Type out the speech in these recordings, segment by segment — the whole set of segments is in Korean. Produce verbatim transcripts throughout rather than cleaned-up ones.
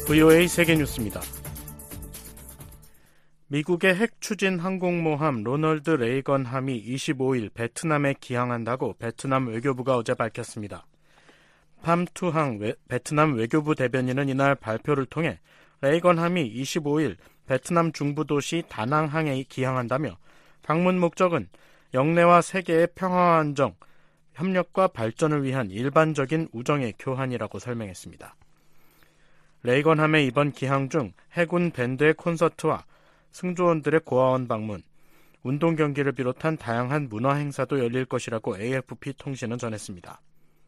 브이오에이 세계뉴스입니다. 미국의 핵 추진 항공모함 로널드 레이건함이 이십오일 베트남에 기항한다고 베트남 외교부가 어제 밝혔습니다. 팜투항 외, 베트남 외교부 대변인은 이날 발표를 통해 레이건함이 이십오일 베트남 중부 도시 다낭항에 기항한다며 방문 목적은 영내와 세계의 평화와 안정, 협력과 발전을 위한 일반적인 우정의 교환이라고 설명했습니다. 레이건함의 이번 기항 중 해군 밴드의 콘서트와 승조원들의 고아원 방문, 운동 경기를 비롯한 다양한 문화 행사도 열릴 것이라고 에이에프피 통신은 전했습니다.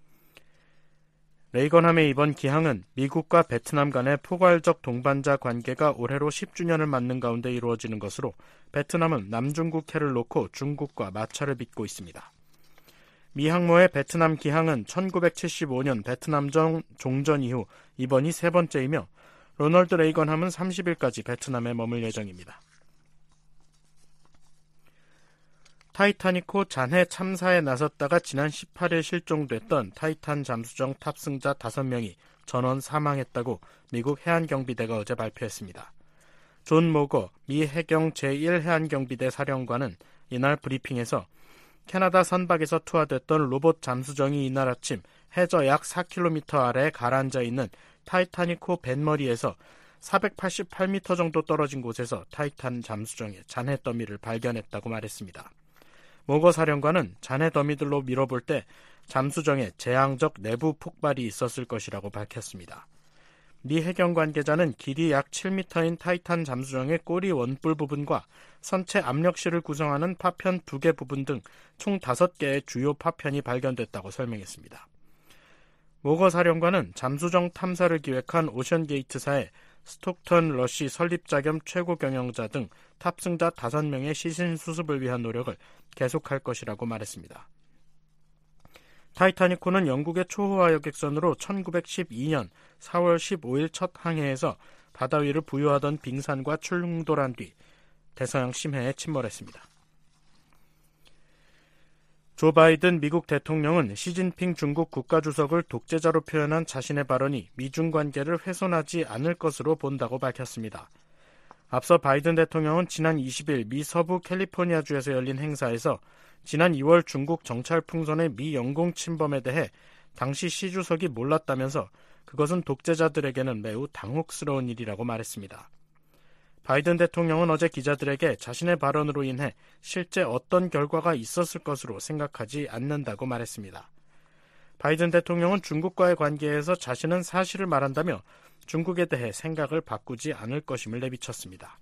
레이건함의 이번 기항은 미국과 베트남 간의 포괄적 동반자 관계가 올해로 십 주년을 맞는 가운데 이루어지는 것으로 베트남은 남중국 해를 놓고 중국과 마찰을 빚고 있습니다. 미 항모의 베트남 기항은 천구백칠십오년 베트남전 종전 이후 이번이 세 번째이며 로널드 레이건함은 삼십일까지 베트남에 머물 예정입니다. 타이타닉호 잔해 참사에 나섰다가 지난 십팔일 실종됐던 타이탄 잠수정 탑승자 다섯 명이 전원 사망했다고 미국 해안경비대가 어제 발표했습니다. 존 모거 미 해경 제일 해안경비대 사령관은 이날 브리핑에서 캐나다 선박에서 투하됐던 로봇 잠수정이 이날 아침 해저 약 사 킬로미터 아래에 가라앉아 있는 타이타닉호 뱃머리에서 사백팔십팔 미터 정도 떨어진 곳에서 타이탄 잠수정의 잔해 더미를 발견했다고 말했습니다. 모거 사령관은 잔해 더미들로 밀어볼 때 잠수정에 재앙적 내부 폭발이 있었을 것이라고 밝혔습니다. 미 해경 관계자는 길이 약 칠 미터인 타이탄 잠수정의 꼬리 원뿔 부분과 선체 압력실을 구성하는 파편 두 개 부분 등 총 다섯 개의 주요 파편이 발견됐다고 설명했습니다. 모거 사령관은 잠수정 탐사를 기획한 오션게이트사의 스톡턴 러시 설립자 겸 최고 경영자 등 탑승자 다섯 명의 시신 수습을 위한 노력을 계속할 것이라고 말했습니다. 타이타닉호는 영국의 초호화 여객선으로 천구백십이년 사월 십오일 첫 항해에서 바다 위를 부유하던 빙산과 충돌한 뒤 대서양 심해에 침몰했습니다. 조 바이든 미국 대통령은 시진핑 중국 국가주석을 독재자로 표현한 자신의 발언이 미중 관계를 훼손하지 않을 것으로 본다고 밝혔습니다. 앞서 바이든 대통령은 지난 이십일 미 서부 캘리포니아주에서 열린 행사에서 지난 이월 중국 정찰풍선의 미 영공 침범에 대해 당시 시 주석이 몰랐다면서 그것은 독재자들에게는 매우 당혹스러운 일이라고 말했습니다. 바이든 대통령은 어제 기자들에게 자신의 발언으로 인해 실제 어떤 결과가 있었을 것으로 생각하지 않는다고 말했습니다. 바이든 대통령은 중국과의 관계에서 자신은 사실을 말한다며 중국에 대해 생각을 바꾸지 않을 것임을 내비쳤습니다.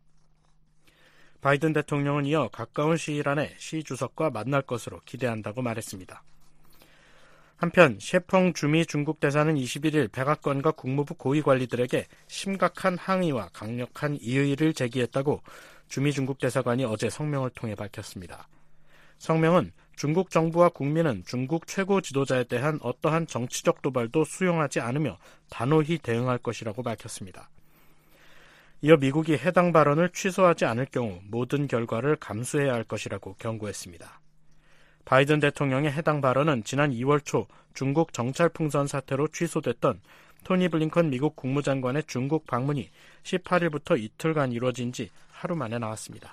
바이든 대통령은 이어 가까운 시일 안에 시 주석과 만날 것으로 기대한다고 말했습니다. 한편 셰펑 주미 중국 대사는 이십일일 백악관과 국무부 고위 관리들에게 심각한 항의와 강력한 이의를 제기했다고 주미 중국 대사관이 어제 성명을 통해 밝혔습니다. 성명은 중국 정부와 국민은 중국 최고 지도자에 대한 어떠한 정치적 도발도 수용하지 않으며 단호히 대응할 것이라고 밝혔습니다. 이어 미국이 해당 발언을 취소하지 않을 경우 모든 결과를 감수해야 할 것이라고 경고했습니다. 바이든 대통령의 해당 발언은 지난 이월 초 중국 정찰풍선 사태로 취소됐던 토니 블링컨 미국 국무장관의 중국 방문이 십팔일부터 이틀간 이루어진 지 하루 만에 나왔습니다.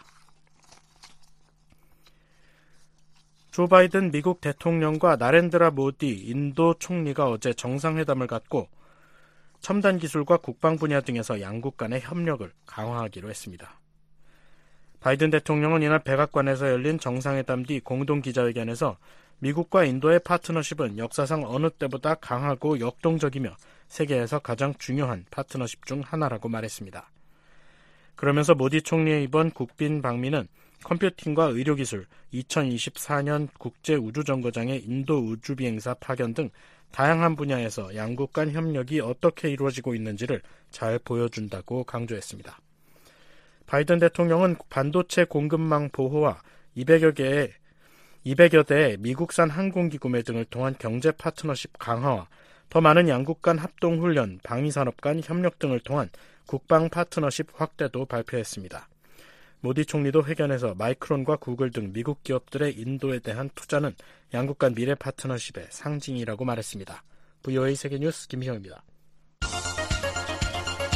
조 바이든 미국 대통령과 나렌드라 모디 인도 총리가 어제 정상회담을 갖고 첨단 기술과 국방 분야 등에서 양국 간의 협력을 강화하기로 했습니다. 바이든 대통령은 이날 백악관에서 열린 정상회담 뒤 공동 기자회견에서 미국과 인도의 파트너십은 역사상 어느 때보다 강하고 역동적이며 세계에서 가장 중요한 파트너십 중 하나라고 말했습니다. 그러면서 모디 총리의 이번 국빈 방미는 컴퓨팅과 의료기술, 이천이십사년 국제우주정거장의 인도 우주비행사 파견 등 다양한 분야에서 양국 간 협력이 어떻게 이루어지고 있는지를 잘 보여준다고 강조했습니다. 바이든 대통령은 반도체 공급망 보호와 이백여 개의 이백여 대의 미국산 항공기 구매 등을 통한 경제 파트너십 강화와 더 많은 양국 간 합동훈련, 방위산업 간 협력 등을 통한 국방 파트너십 확대도 발표했습니다. 모디 총리도 회견에서 마이크론과 구글 등 미국 기업들의 인도에 대한 투자는 양국 간 미래 파트너십의 상징이라고 말했습니다. 브이오에이 세계뉴스 김희영입니다.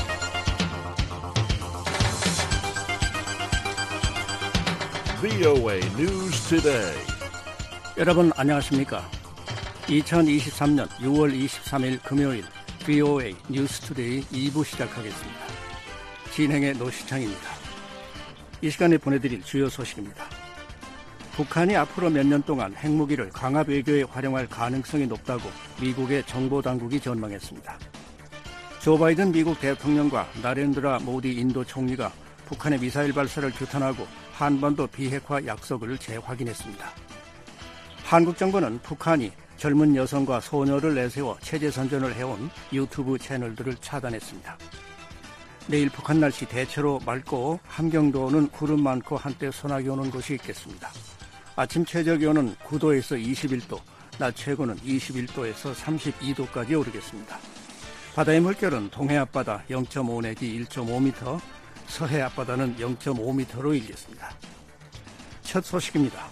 브이오에이 News Today. 여러분 안녕하십니까? 이천이십삼년 유월 이십삼일 금요일 브이오에이 뉴스 투데이 이 부 시작하겠습니다. 진행의 노시창입니다. 이 시간에 보내드릴 주요 소식입니다. 북한이 앞으로 몇 년 동안 핵무기를 강압 외교에 활용할 가능성이 높다고 미국의 정보당국이 전망했습니다. 조 바이든 미국 대통령과 나렌드라 모디 인도 총리가 북한의 미사일 발사를 규탄하고 한반도 비핵화 약속을 재확인했습니다. 한국 정부는 북한이 젊은 여성과 소녀를 내세워 체제 선전을 해온 유튜브 채널들을 차단했습니다. 내일 북한 날씨 대체로 맑고 함경도 오는 구름 많고 한때 소나기 오는 곳이 있겠습니다. 아침 최저기온은 구도에서 이십일도, 낮 최고는 이십일도에서 삼십이도까지 오르겠습니다. 바다의 물결은 동해 앞바다 영 점 오 내지 일 점 오 미터, 서해 앞바다는 영 점 오 미터로 일겠습니다. 첫 소식입니다.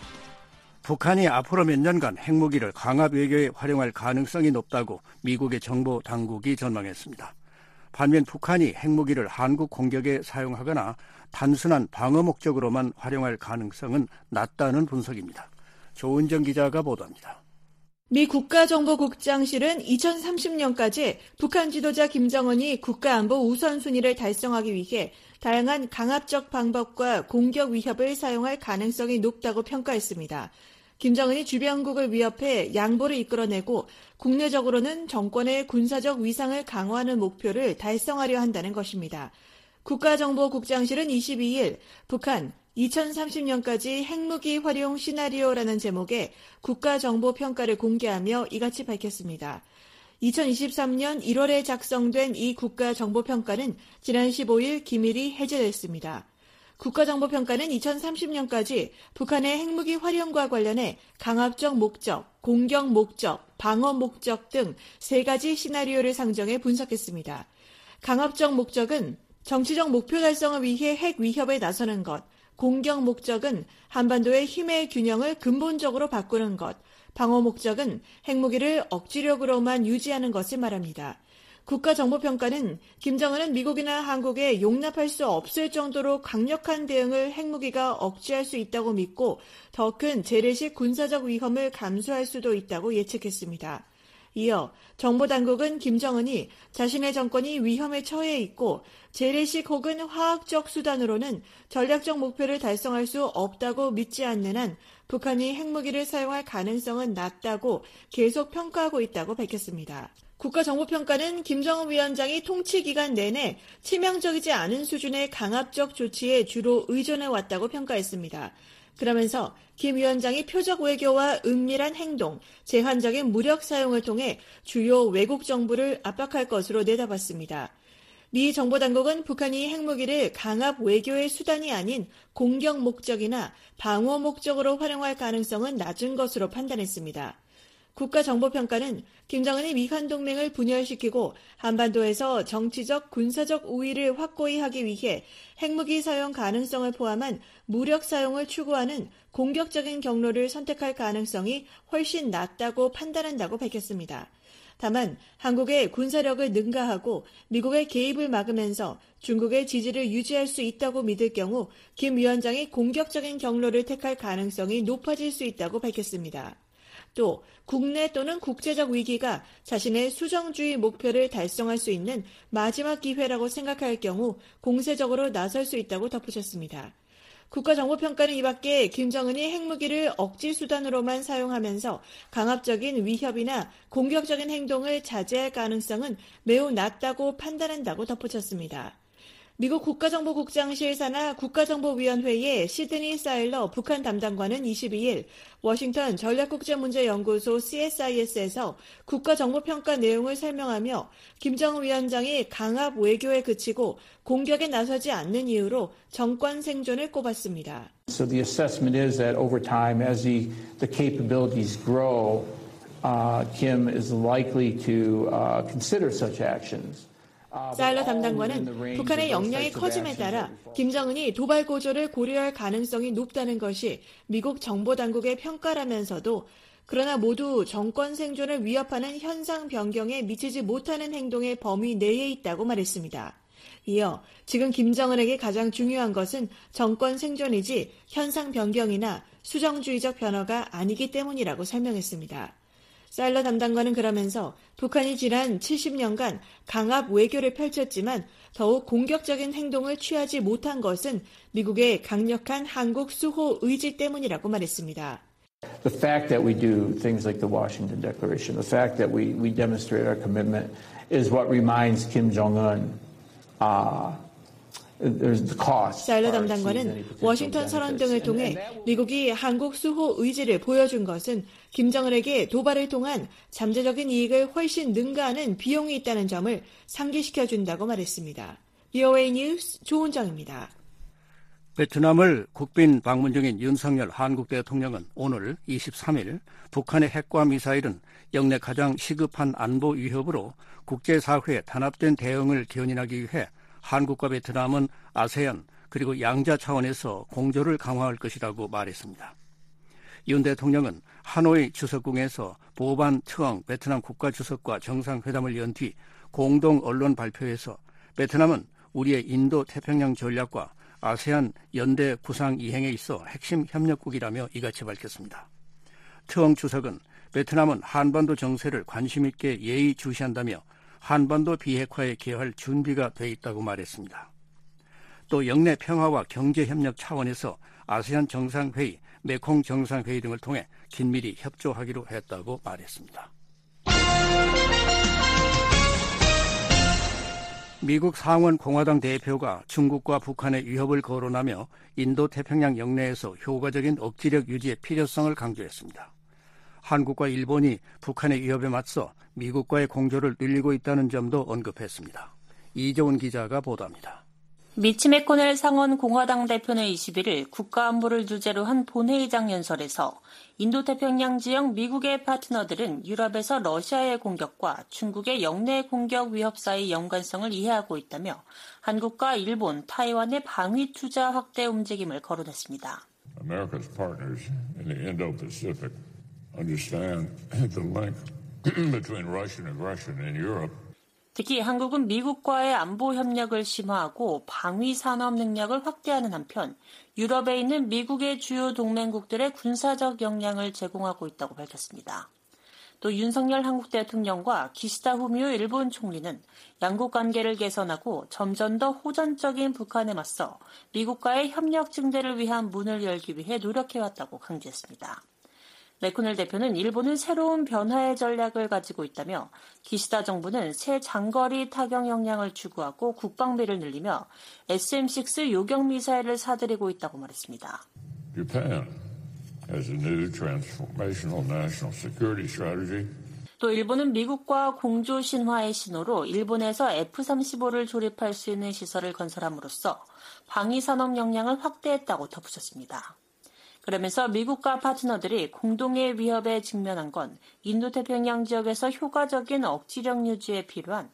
북한이 앞으로 몇 년간 핵무기를 강압 외교에 활용할 가능성이 높다고 미국의 정보 당국이 전망했습니다. 반면 북한이 핵무기를 한국 공격에 사용하거나 단순한 방어 목적으로만 활용할 가능성은 낮다는 분석입니다. 조은정 기자가 보도합니다. 미 국가정보국장실은 이천삼십년까지 북한 지도자 김정은이 국가안보 우선순위를 달성하기 위해 다양한 강압적 방법과 공격 위협을 사용할 가능성이 높다고 평가했습니다. 김정은이 주변국을 위협해 양보를 이끌어내고 국내적으로는 정권의 군사적 위상을 강화하는 목표를 달성하려 한다는 것입니다. 국가정보국장실은 이십이일 북한 이천삼십년까지 핵무기 활용 시나리오라는 제목의 국가정보평가를 공개하며 이같이 밝혔습니다. 이천이십삼년 일월에 작성된 이 국가정보평가는 지난 십오일 기밀이 해제됐습니다. 국가정보평가는 이천삼십년까지 북한의 핵무기 활용과 관련해 강압적 목적, 공격 목적, 방어 목적 등 세 가지 시나리오를 상정해 분석했습니다. 강압적 목적은 정치적 목표 달성을 위해 핵 위협에 나서는 것, 공격 목적은 한반도의 힘의 균형을 근본적으로 바꾸는 것, 방어 목적은 핵무기를 억지력으로만 유지하는 것을 말합니다. 국가정보평가는 김정은은 미국이나 한국에 용납할 수 없을 정도로 강력한 대응을 핵무기가 억제할 수 있다고 믿고 더 큰 재래식 군사적 위험을 감수할 수도 있다고 예측했습니다. 이어 정보당국은 김정은이 자신의 정권이 위험에 처해 있고 재래식 혹은 화학적 수단으로는 전략적 목표를 달성할 수 없다고 믿지 않는 한 북한이 핵무기를 사용할 가능성은 낮다고 계속 평가하고 있다고 밝혔습니다. 국가정보평가는 김정은 위원장이 통치 기간 내내 치명적이지 않은 수준의 강압적 조치에 주로 의존해왔다고 평가했습니다. 그러면서 김 위원장이 표적 외교와 은밀한 행동, 제한적인 무력 사용을 통해 주요 외국 정부를 압박할 것으로 내다봤습니다. 미 정보당국은 북한이 핵무기를 강압 외교의 수단이 아닌 공격 목적이나 방어 목적으로 활용할 가능성은 낮은 것으로 판단했습니다. 국가정보평가는 김정은이 미한 동맹을 분열시키고 한반도에서 정치적, 군사적 우위를 확고히 하기 위해 핵무기 사용 가능성을 포함한 무력 사용을 추구하는 공격적인 경로를 선택할 가능성이 훨씬 낮다고 판단한다고 밝혔습니다. 다만 한국의 군사력을 능가하고 미국의 개입을 막으면서 중국의 지지를 유지할 수 있다고 믿을 경우 김 위원장이 공격적인 경로를 택할 가능성이 높아질 수 있다고 밝혔습니다. 또 국내 또는 국제적 위기가 자신의 수정주의 목표를 달성할 수 있는 마지막 기회라고 생각할 경우 공세적으로 나설 수 있다고 덧붙였습니다. 국가정보평가는 이밖에 김정은이 핵무기를 억지 수단으로만 사용하면서 강압적인 위협이나 공격적인 행동을 자제할 가능성은 매우 낮다고 판단한다고 덧붙였습니다. 미국 국가정보국장실 산하 국가정보위원회의 시드니 사일러 북한 담당관은 이십이일 워싱턴 전략국제문제연구소 씨에스아이에스에서 국가정보평가 내용을 설명하며 김정은 위원장이 강압 외교에 그치고 공격에 나서지 않는 이유로 정권 생존을 꼽았습니다. So the assessment is that over time, as the, the capabilities grow, uh, Kim is likely to uh, consider such actions. 사일러 담당관은 북한의 역량이 커짐에 따라 김정은이 도발 고조를 고려할 가능성이 높다는 것이 미국 정보당국의 평가라면서도 그러나 모두 정권 생존을 위협하는 현상 변경에 미치지 못하는 행동의 범위 내에 있다고 말했습니다. 이어 지금 김정은에게 가장 중요한 것은 정권 생존이지 현상 변경이나 수정주의적 변화가 아니기 때문이라고 설명했습니다. 사일러 담당관은 그러면서 북한이 지난 칠십 년간 강압 외교를 펼쳤지만 더욱 공격적인 행동을 취하지 못한 것은 미국의 강력한 한국 수호 의지 때문이라고 말했습니다. The fact that we do things like the Washington Declaration, the fact that we, we demonstrate our commitment is what reminds Kim Jong-un uh, there's the cost. 사일러 담당관은 워싱턴 선언 등을 통해 미국이 한국 수호 의지를 보여준 것은 김정은에게 도발을 통한 잠재적인 이익을 훨씬 능가하는 비용이 있다는 점을 상기시켜준다고 말했습니다. 브이오에이 뉴스 조은정입니다. 베트남을 국빈 방문 중인 윤석열 한국 대통령은 오늘 이십삼 일 북한의 핵과 미사일은 역내 가장 시급한 안보 위협으로 국제사회에 단합된 대응을 견인하기 위해 한국과 베트남은 아세안 그리고 양자 차원에서 공조를 강화할 것이라고 말했습니다. 윤 대통령은 하노이 주석궁에서 보반 트엉 베트남 국가주석과 정상회담을 연 뒤 공동 언론 발표에서 베트남은 우리의 인도 태평양 전략과 아세안 연대 구상 이행에 있어 핵심 협력국이라며 이같이 밝혔습니다. 트엉 주석은 베트남은 한반도 정세를 관심 있게 예의주시한다며 한반도 비핵화에 기여할 준비가 돼 있다고 말했습니다. 또 영내 평화와 경제협력 차원에서 아세안 정상회의, 메콩 정상회의 등을 통해 긴밀히 협조하기로 했다고 말했습니다. 미국 상원 공화당 대표가 중국과 북한의 위협을 거론하며 인도태평양 영내에서 효과적인 억지력 유지의 필요성을 강조했습니다. 한국과 일본이 북한의 위협에 맞서 미국과의 공조를 늘리고 있다는 점도 언급했습니다. 이재훈 기자가 보도합니다. 미치 메코넬 상원 공화당 대표는 이십일 일 국가안보를 주제로 한 본회의장 연설에서 인도태평양 지역 미국의 파트너들은 유럽에서 러시아의 공격과 중국의 영내 공격 위협 사이 연관성을 이해하고 있다며 한국과 일본, 타이완의 방위 투자 확대 움직임을 거론했습니다. America's partners in the Indo-Pacific understand the link between Russian aggression in Europe. 특히 한국은 미국과의 안보 협력을 심화하고 방위 산업 능력을 확대하는 한편 유럽에 있는 미국의 주요 동맹국들의 군사적 역량을 제공하고 있다고 밝혔습니다. 또 윤석열 한국 대통령과 기시다 후미오 일본 총리는 양국 관계를 개선하고 점점 더 호전적인 북한에 맞서 미국과의 협력 증대를 위한 문을 열기 위해 노력해왔다고 강조했습니다. 메코넬 대표는 일본은 새로운 변화의 전략을 가지고 있다며 기시다 정부는 새 장거리 타격 역량을 추구하고 국방비를 늘리며 에스엠 식스 요격 미사일을 사들이고 있다고 말했습니다. Japan has a new transformational national security strategy. 또 일본은 미국과 공조 신화의 신호로 일본에서 에프 삼십오를 조립할 수 있는 시설을 건설함으로써 방위 산업 역량을 확대했다고 덧붙였습니다. 그러면서 미국과 파트너들이 공동의 위협에 직면한 건 인도태평양 지역에서 효과적인 억지력 유지에 필요한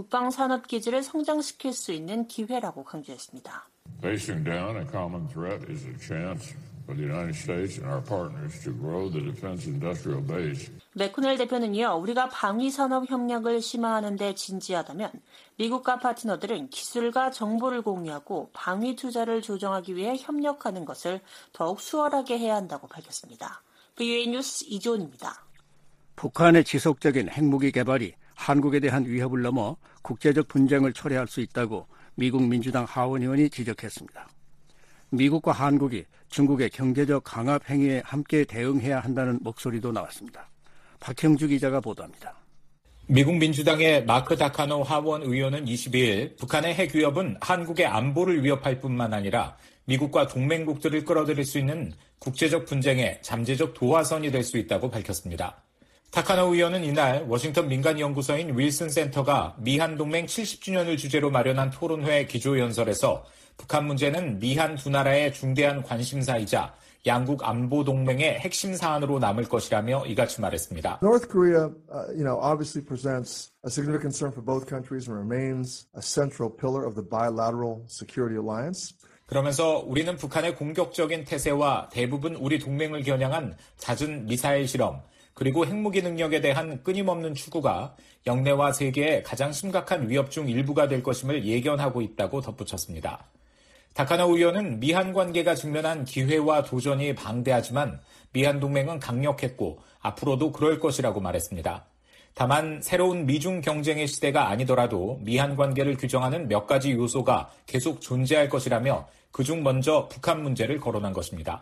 국방산업기지를 성장시킬 수 있는 기회라고 강조했습니다. Facing down a common threat is a chance for the United States and our partners to grow the defense industrial base. 메코넬 대표는요, 우리가 방위산업 협력을 심화하는 데 진지하다면 미국과 파트너들은 기술과 정보를 공유하고 방위 투자를 조정하기 위해 협력하는 것을 더욱 수월하게 해야 한다고 밝혔습니다. 브이오에이 뉴스 이조은입니다. 북한의 지속적인 핵무기 개발이 한국에 대한 위협을 넘어 국제적 분쟁을 초래할 수 있다고 미국 민주당 하원 의원이 지적했습니다. 미국과 한국이 중국의 경제적 강압 행위에 함께 대응해야 한다는 목소리도 나왔습니다. 박형주 기자가 보도합니다. 미국 민주당의 마크 다카노 하원 의원은 이십이 일 북한의 핵 위협은 한국의 안보를 위협할 뿐만 아니라 미국과 동맹국들을 끌어들일 수 있는 국제적 분쟁의 잠재적 도화선이 될 수 있다고 밝혔습니다. 다카노 의원은 이날 워싱턴 민간연구소인 윌슨 센터가 미한 동맹 칠십 주년을 주제로 마련한 토론회 기조연설에서 북한 문제는 미한 두 나라의 중대한 관심사이자 양국 안보 동맹의 핵심 사안으로 남을 것이라며 이같이 말했습니다. North Korea, uh, you know, obviously presents a significant concern for both countries and remains a central pillar of the bilateral security alliance. 그러면서 우리는 북한의 공격적인 태세와 대부분 우리 동맹을 겨냥한 잦은 미사일 실험, 그리고 핵무기 능력에 대한 끊임없는 추구가 영내와 세계의 가장 심각한 위협 중 일부가 될 것임을 예견하고 있다고 덧붙였습니다. 타카노 의원은 미한 관계가 직면한 기회와 도전이 방대하지만 미한 동맹은 강력했고 앞으로도 그럴 것이라고 말했습니다. 다만 새로운 미중 경쟁의 시대가 아니더라도 미한 관계를 규정하는 몇 가지 요소가 계속 존재할 것이라며 그중 먼저 북한 문제를 거론한 것입니다.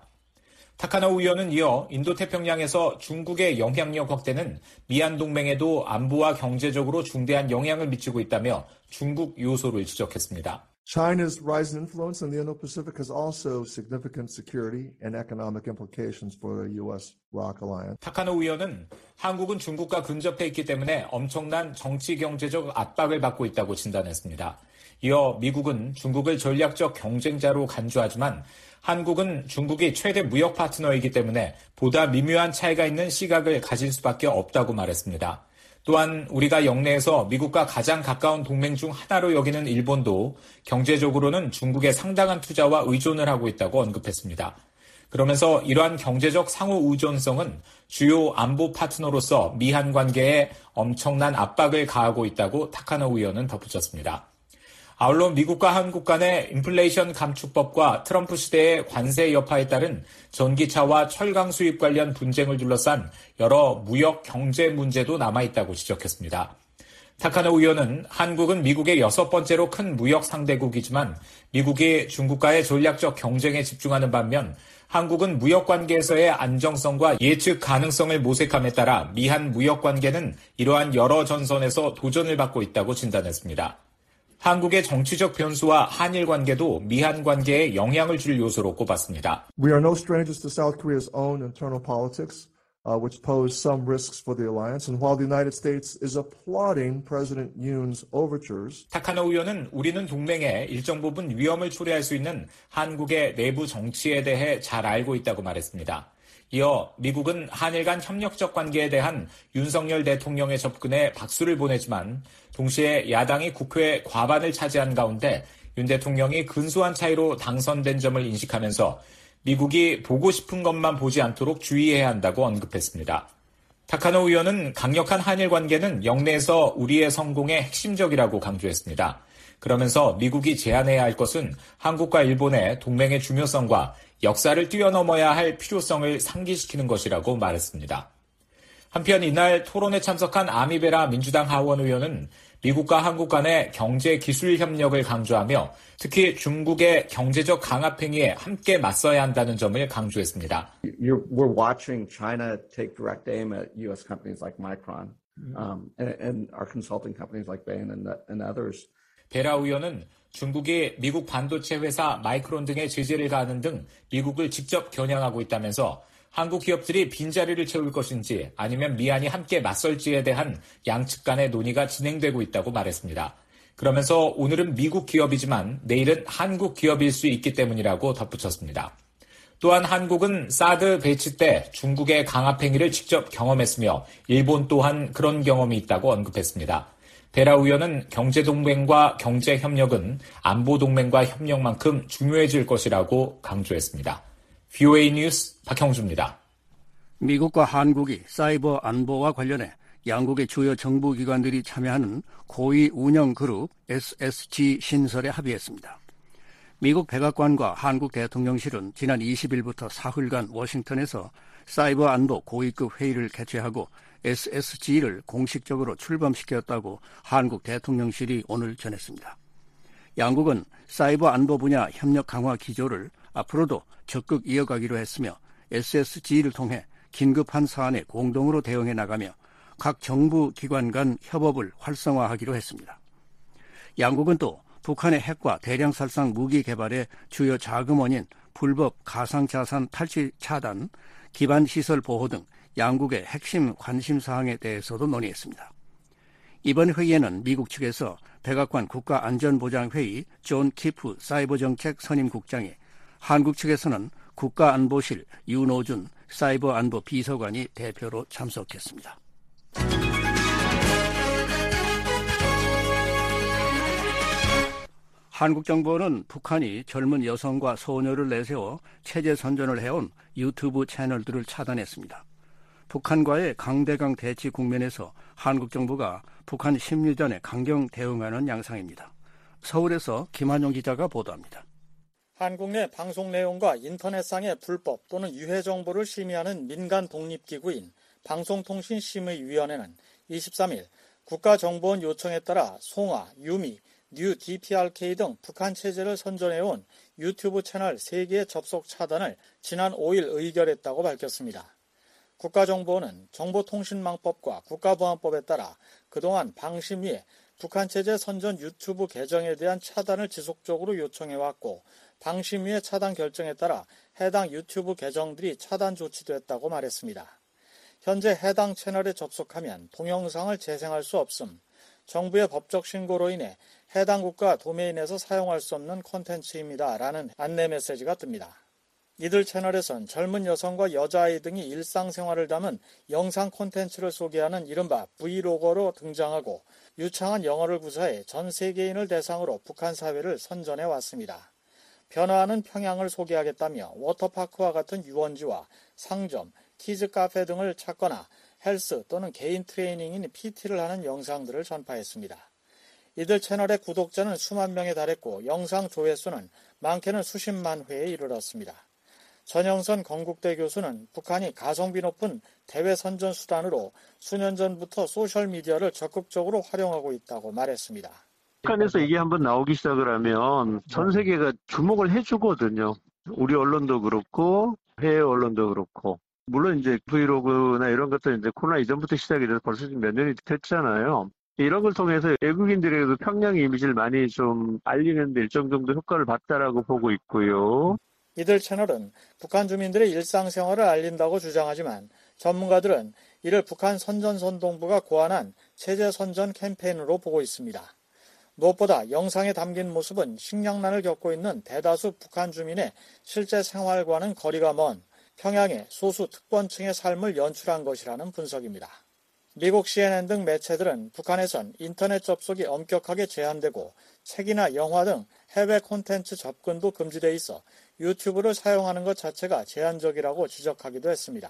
타카노 의원은 이어 인도태평양에서 중국의 영향력 확대는 미한 동맹에도 안보와 경제적으로 중대한 영향을 미치고 있다며 중국 요소를 지적했습니다. China's rising influence in the Indo-Pacific has also significant security and economic implications for the U S-ROC alliance. 타카노 의원은 한국은 중국과 근접해 있기 때문에 엄청난 정치 경제적 압박을 받고 있다고 진단했습니다. 이어 미국은 중국을 전략적 경쟁자로 간주하지만 한국은 중국이 최대 무역 파트너이기 때문에 보다 미묘한 차이가 있는 시각을 가질 수밖에 없다고 말했습니다. 또한 우리가 영내에서 미국과 가장 가까운 동맹 중 하나로 여기는 일본도 경제적으로는 중국에 상당한 투자와 의존을 하고 있다고 언급했습니다. 그러면서 이러한 경제적 상호 의존성은 주요 안보 파트너로서 미한 관계에 엄청난 압박을 가하고 있다고 타카노 의원은 덧붙였습니다. 아울러 미국과 한국 간의 인플레이션 감축법과 트럼프 시대의 관세 여파에 따른 전기차와 철강 수입 관련 분쟁을 둘러싼 여러 무역 경제 문제도 남아있다고 지적했습니다. 타카노 의원은 한국은 미국의 여섯 번째로 큰 무역 상대국이지만 미국이 중국과의 전략적 경쟁에 집중하는 반면 한국은 무역 관계에서의 안정성과 예측 가능성을 모색함에 따라 미한 무역 관계는 이러한 여러 전선에서 도전을 받고 있다고 진단했습니다. 한국의 정치적 변수와 한일 관계도 미한 관계에 영향을 줄 요소로 꼽았습니다. We are no strangers to South Korea's own internal politics, uh, which pose some risks for the alliance. And while the United States is applauding President Yoon's overtures, 타카노 의원은 우리는 동맹에 일정 부분 위험을 초래할 수 있는 한국의 내부 정치에 대해 잘 알고 있다고 말했습니다. 이어 미국은 한일 간 협력적 관계에 대한 윤석열 대통령의 접근에 박수를 보내지만 동시에 야당이 국회 과반을 차지한 가운데 윤 대통령이 근소한 차이로 당선된 점을 인식하면서 미국이 보고 싶은 것만 보지 않도록 주의해야 한다고 언급했습니다. 타카노 의원은 강력한 한일 관계는 영내에서 우리의 성공의 핵심적이라고 강조했습니다. 그러면서 미국이 제안해야 할 것은 한국과 일본의 동맹의 중요성과 역사를 뛰어넘어야 할 필요성을 상기시키는 것이라고 말했습니다. 한편 이날 토론에 참석한 아미베라 민주당 하원 의원은 미국과 한국 간의 경제 기술 협력을 강조하며 특히 중국의 경제적 강압 행위에 함께 맞서야 한다는 점을 강조했습니다. You're, we're watching China take direct aim at U S companies like Micron um, and, and our consulting companies like Bain and, and others. 베라 의원은 중국이 미국 반도체 회사 마이크론 등의 제재를 가하는 등 미국을 직접 겨냥하고 있다면서 한국 기업들이 빈자리를 채울 것인지 아니면 미한이 함께 맞설지에 대한 양측 간의 논의가 진행되고 있다고 말했습니다. 그러면서 오늘은 미국 기업이지만 내일은 한국 기업일 수 있기 때문이라고 덧붙였습니다. 또한 한국은 사드 배치 때 중국의 강압 행위를 직접 경험했으며 일본 또한 그런 경험이 있다고 언급했습니다. 베라 의원은 경제동맹과 경제협력은 안보동맹과 협력만큼 중요해질 것이라고 강조했습니다. 브이오에이 뉴스 박형주입니다. 미국과 한국이 사이버 안보와 관련해 양국의 주요 정부기관들이 참여하는 고위 운영 그룹 에스에스지 신설에 합의했습니다. 미국 백악관과 한국 대통령실은 지난 이십 일부터 사흘간 워싱턴에서 사이버 안보 고위급 회의를 개최하고 에스에스지를 공식적으로 출범시켰다고 한국 대통령실이 오늘 전했습니다. 양국은 사이버 안보 분야 협력 강화 기조를 앞으로도 적극 이어가기로 했으며 에스에스지를 통해 긴급한 사안에 공동으로 대응해 나가며 각 정부 기관 간 협업을 활성화하기로 했습니다. 양국은 또 북한의 핵과 대량 살상 무기 개발의 주요 자금원인 불법 가상자산 탈취 차단, 기반시설 보호 등 양국의 핵심 관심 사항에 대해서도 논의했습니다. 이번 회의에는 미국 측에서 백악관 국가안전보장회의 존 키프 사이버정책 선임국장이, 한국 측에서는 국가안보실 윤호준 사이버안보 비서관이 대표로 참석했습니다. 한국 정부는 북한이 젊은 여성과 소녀를 내세워 체제 선전을 해온 유튜브 채널들을 차단했습니다. 북한과의 강대강 대치 국면에서 한국 정부가 북한 심리전에 강경 대응하는 양상입니다. 서울에서 김한용 기자가 보도합니다. 한국 내 방송 내용과 인터넷상의 불법 또는 유해 정보를 심의하는 민간 독립기구인 방송통신심의위원회는 이십삼 일 국가정보원 요청에 따라 송아, 유미, 뉴 디피알케이 등 북한 체제를 선전해온 유튜브 채널 세 개의 접속 차단을 지난 오 일 의결했다고 밝혔습니다. 국가정보원은 정보통신망법과 국가보안법에 따라 그동안 방심위에 북한 체제 선전 유튜브 계정에 대한 차단을 지속적으로 요청해왔고 방심위의 차단 결정에 따라 해당 유튜브 계정들이 차단 조치됐다고 말했습니다. 현재 해당 채널에 접속하면 동영상을 재생할 수 없음, 정부의 법적 신고로 인해 해당 국가 도메인에서 사용할 수 없는 콘텐츠입니다. 라는 안내 메시지가 뜹니다. 이들 채널에선 젊은 여성과 여자아이 등이 일상생활을 담은 영상 콘텐츠를 소개하는 이른바 브이로거로 등장하고 유창한 영어를 구사해 전 세계인을 대상으로 북한 사회를 선전해 왔습니다. 변화하는 평양을 소개하겠다며 워터파크와 같은 유원지와 상점, 키즈 카페 등을 찾거나 헬스 또는 개인 트레이닝인 피티를 하는 영상들을 전파했습니다. 이들 채널의 구독자는 수만 명에 달했고 영상 조회수는 많게는 수십만 회에 이르렀습니다. 전영선 건국대 교수는 북한이 가성비 높은 대외 선전 수단으로 수년 전부터 소셜미디어를 적극적으로 활용하고 있다고 말했습니다. 북한에서 이게 한번 나오기 시작을 하면 전 세계가 주목을 해주거든요. 우리 언론도 그렇고 해외 언론도 그렇고. 물론 이제 브이로그나 이런 것도 이제 코로나 이전부터 시작이 돼서 벌써 몇 년이 됐잖아요. 이런 걸 통해서 외국인들에게도 평양 이미지를 많이 좀 알리는 데 일정 정도 효과를 봤다라고 보고 있고요. 이들 채널은 북한 주민들의 일상생활을 알린다고 주장하지만 전문가들은 이를 북한 선전선동부가 고안한 체제 선전 캠페인으로 보고 있습니다. 무엇보다 영상에 담긴 모습은 식량난을 겪고 있는 대다수 북한 주민의 실제 생활과는 거리가 먼 평양의 소수 특권층의 삶을 연출한 것이라는 분석입니다. 미국 씨엔엔 등 매체들은 북한에선 인터넷 접속이 엄격하게 제한되고 책이나 영화 등 해외 콘텐츠 접근도 금지돼 있어 유튜브를 사용하는 것 자체가 제한적이라고 지적하기도 했습니다.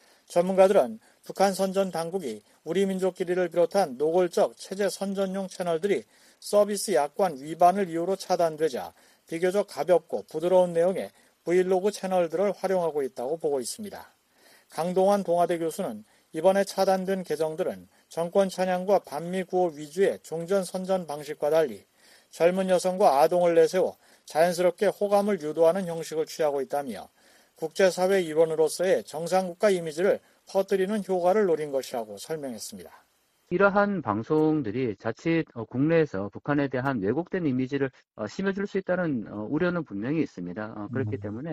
전문가들은 북한 선전 당국이 우리 민족끼리를 비롯한 노골적 체제 선전용 채널들이 서비스 약관 위반을 이유로 차단되자 비교적 가볍고 부드러운 내용의 브이로그 채널들을 활용하고 있다고 보고 있습니다. 강동환 동아대 교수는 이번에 차단된 계정들은 정권 찬양과 반미 구호 위주의 종전 선전 방식과 달리 젊은 여성과 아동을 내세워 자연스럽게 호감을 유도하는 형식을 취하고 있다며 국제사회 일원으로서의 정상국가 이미지를 퍼뜨리는 효과를 노린 것이라고 설명했습니다. 이러한 방송들이 자칫 국내에서 북한에 대한 왜곡된 이미지를 심어줄 수 있다는 우려는 분명히 있습니다. 그렇기 때문에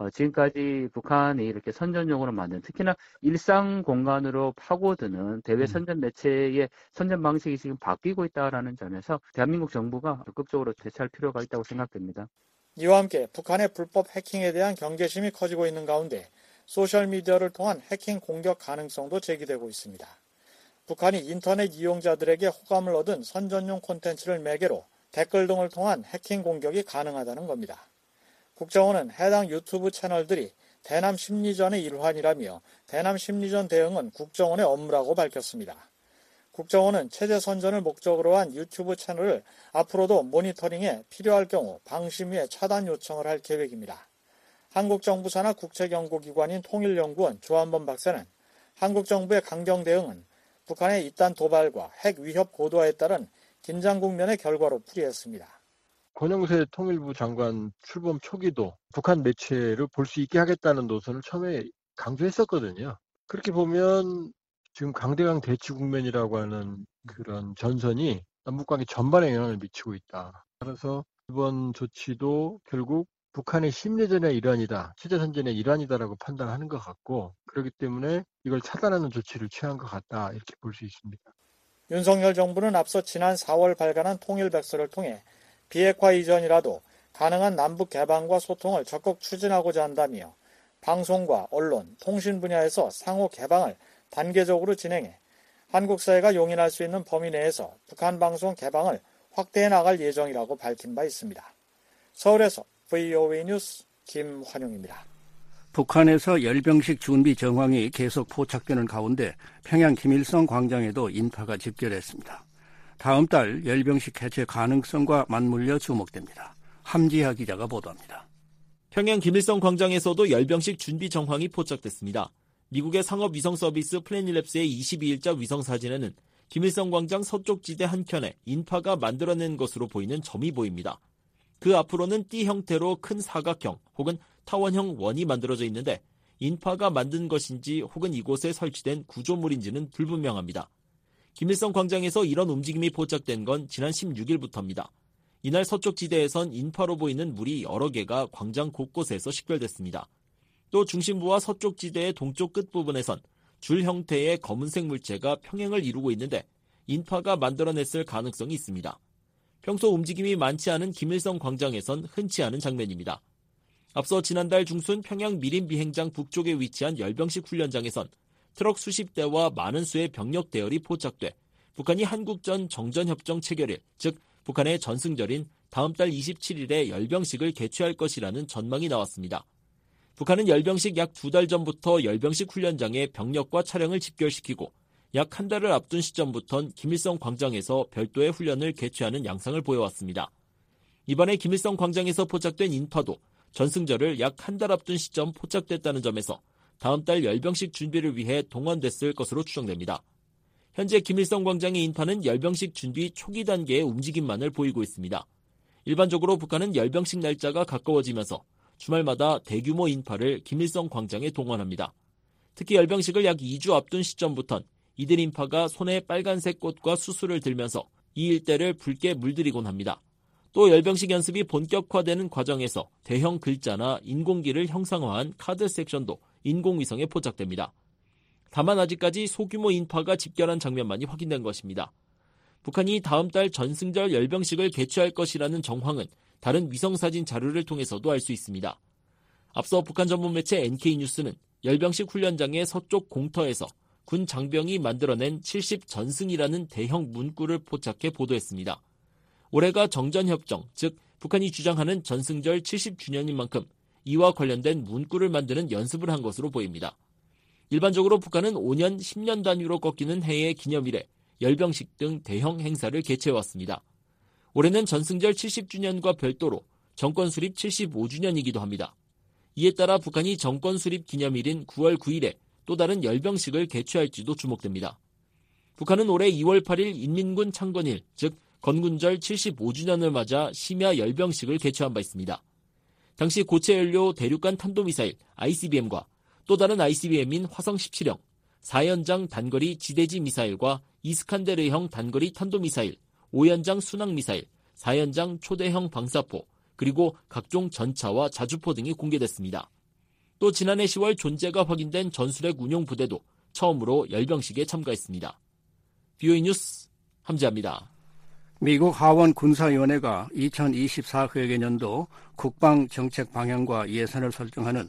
지금까지 북한이 이렇게 선전용으로 만든 특히나 일상 공간으로 파고드는 대외 선전 매체의 선전 방식이 지금 바뀌고 있다는 점에서 대한민국 정부가 적극적으로 대처할 필요가 있다고 생각됩니다. 이와 함께 북한의 불법 해킹에 대한 경계심이 커지고 있는 가운데 소셜미디어를 통한 해킹 공격 가능성도 제기되고 있습니다. 북한이 인터넷 이용자들에게 호감을 얻은 선전용 콘텐츠를 매개로 댓글 등을 통한 해킹 공격이 가능하다는 겁니다. 국정원은 해당 유튜브 채널들이 대남 심리전의 일환이라며 대남 심리전 대응은 국정원의 업무라고 밝혔습니다. 국정원은 체제 선전을 목적으로 한 유튜브 채널을 앞으로도 모니터링에 필요할 경우 방심위에 차단 요청을 할 계획입니다. 한국 정부 산하 국책연구기관인 통일연구원 조한범 박사는 한국 정부의 강경 대응은 북한의 잇단 도발과 핵 위협 고도화에 따른 긴장 국면의 결과로 풀이했습니다. 권영세 통일부 장관 출범 초기도 북한 매체를 볼 수 있게 하겠다는 노선을 처음에 강조했었거든요. 그렇게 보면 지금 강대강 대치 국면이라고 하는 그런 전선이 남북관계 전반에 영향을 미치고 있다. 따라서 이번 조치도 결국 북한의 심리전의 일환이다, 체제 선전의 일환이다라고 판단하는 것 같고 그렇기 때문에 이걸 차단하는 조치를 취한 것 같다 이렇게 볼 수 있습니다. 윤석열 정부는 앞서 지난 사월 발간한 통일백서를 통해 비핵화 이전이라도 가능한 남북 개방과 소통을 적극 추진하고자 한다며 방송과 언론, 통신 분야에서 상호 개방을 단계적으로 진행해 한국 사회가 용인할 수 있는 범위 내에서 북한 방송 개방을 확대해 나갈 예정이라고 밝힌 바 있습니다. 서울에서 브이오에이 뉴스 김환용입니다. 북한에서 열병식 준비 정황이 계속 포착되는 가운데 평양 김일성 광장에도 인파가 집결했습니다. 다음 달 열병식 개최 가능성과 맞물려 주목됩니다. 함지하 기자가 보도합니다. 평양 김일성 광장에서도 열병식 준비 정황이 포착됐습니다. 미국의 상업 위성 서비스 플래닛랩스의 이십이일자 위성 사진에는 김일성 광장 서쪽 지대 한켠에 인파가 만들어낸 것으로 보이는 점이 보입니다. 그 앞으로는 띠 형태로 큰 사각형 혹은 타원형 원이 만들어져 있는데 인파가 만든 것인지 혹은 이곳에 설치된 구조물인지는 불분명합니다. 김일성 광장에서 이런 움직임이 포착된 건 지난 십육일부터입니다. 이날 서쪽 지대에선 인파로 보이는 물이 여러 개가 광장 곳곳에서 식별됐습니다. 또 중심부와 서쪽 지대의 동쪽 끝부분에선 줄 형태의 검은색 물체가 평행을 이루고 있는데 인파가 만들어냈을 가능성이 있습니다. 평소 움직임이 많지 않은 김일성 광장에선 흔치 않은 장면입니다. 앞서 지난달 중순 평양 미림 비행장 북쪽에 위치한 열병식 훈련장에선 트럭 수십 대와 많은 수의 병력 대열이 포착돼 북한이 한국전 정전협정 체결일, 즉 북한의 전승절인 다음 달 이십칠일에 열병식을 개최할 것이라는 전망이 나왔습니다. 북한은 열병식 약 두 달 전부터 열병식 훈련장에 병력과 차량을 집결시키고 약 한 달을 앞둔 시점부터는 김일성 광장에서 별도의 훈련을 개최하는 양상을 보여왔습니다. 이번에 김일성 광장에서 포착된 인파도 전승절을 약 한 달 앞둔 시점 포착됐다는 점에서 다음 달 열병식 준비를 위해 동원됐을 것으로 추정됩니다. 현재 김일성 광장의 인파는 열병식 준비 초기 단계의 움직임만을 보이고 있습니다. 일반적으로 북한은 열병식 날짜가 가까워지면서 주말마다 대규모 인파를 김일성 광장에 동원합니다. 특히 열병식을 약 이 주 앞둔 시점부터는 이들 인파가 손에 빨간색 꽃과 수수를 들면서 이 일대를 붉게 물들이곤 합니다. 또 열병식 연습이 본격화되는 과정에서 대형 글자나 인공기를 형상화한 카드 섹션도 인공위성에 포착됩니다. 다만 아직까지 소규모 인파가 집결한 장면만이 확인된 것입니다. 북한이 다음 달 전승절 열병식을 개최할 것이라는 정황은 다른 위성사진 자료를 통해서도 알 수 있습니다. 앞서 북한 전문 매체 엔케이뉴스는 열병식 훈련장의 서쪽 공터에서 군 장병이 만들어낸 칠십 전승이라는 대형 문구를 포착해 보도했습니다. 올해가 정전협정, 즉 북한이 주장하는 전승절 칠십 주년인 만큼 이와 관련된 문구를 만드는 연습을 한 것으로 보입니다. 일반적으로 북한은 오 년, 십 년 단위로 꺾이는 해의 기념일에 열병식 등 대형 행사를 개최해왔습니다. 올해는 전승절 칠십 주년과 별도로 정권 수립 칠십오 주년이기도 합니다. 이에 따라 북한이 정권 수립 기념일인 구월 구일에 또 다른 열병식을 개최할지도 주목됩니다. 북한은 올해 이월 팔일 인민군 창건일, 즉 건군절 칠십오 주년을 맞아 심야 열병식을 개최한 바 있습니다. 당시 고체 연료 대륙간 탄도미사일 아이씨비엠과 또 다른 아이씨비엠인 화성 십칠형, 사 연장 단거리 지대지 미사일과 이스칸데르형 단거리 탄도미사일, 오 연장 순항미사일, 사 연장 초대형 방사포, 그리고 각종 전차와 자주포 등이 공개됐습니다. 또 지난해 시월 존재가 확인된 전술핵 운용 부대도 처음으로 열병식에 참가했습니다. 비오이 뉴스 함지아입니다. 미국 하원 군사위원회가 이천이십사 회계년도 국방정책 방향과 예산을 설정하는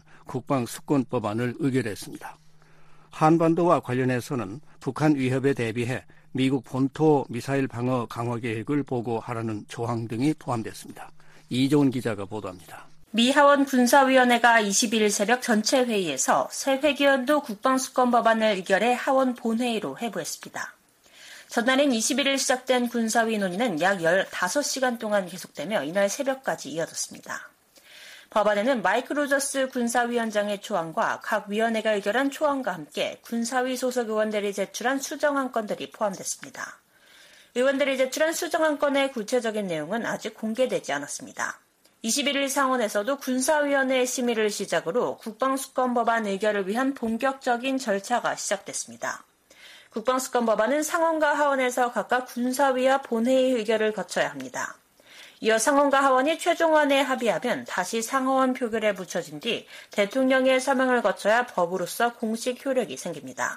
국방수권법안을 의결했습니다. 한반도와 관련해서는 북한 위협에 대비해 미국 본토 미사일 방어 강화 계획을 보고하라는 조항 등이 포함됐습니다. 이종훈 기자가 보도합니다. 미 하원 군사위원회가 이십일 새벽 전체 회의에서 새 회계연도 국방수권법안을 의결해 하원 본회의로 회부했습니다. 전날인 이십일일 시작된 군사위 논의는 약 열다섯 시간 동안 계속되며 이날 새벽까지 이어졌습니다. 법안에는 마이크 로저스 군사위원장의 초안과 각 위원회가 의결한 초안과 함께 군사위 소속 의원들이 제출한 수정안건들이 포함됐습니다. 의원들이 제출한 수정안건의 구체적인 내용은 아직 공개되지 않았습니다. 이십일일 상원에서도 군사위원회의 심의를 시작으로 국방수권법안 의결을 위한 본격적인 절차가 시작됐습니다. 국방수권법안은 상원과 하원에서 각각 군사위와 본회의 의결을 거쳐야 합니다. 이어 상원과 하원이 최종안에 합의하면 다시 상하원 표결에 붙여진 뒤 대통령의 서명을 거쳐야 법으로서 공식 효력이 생깁니다.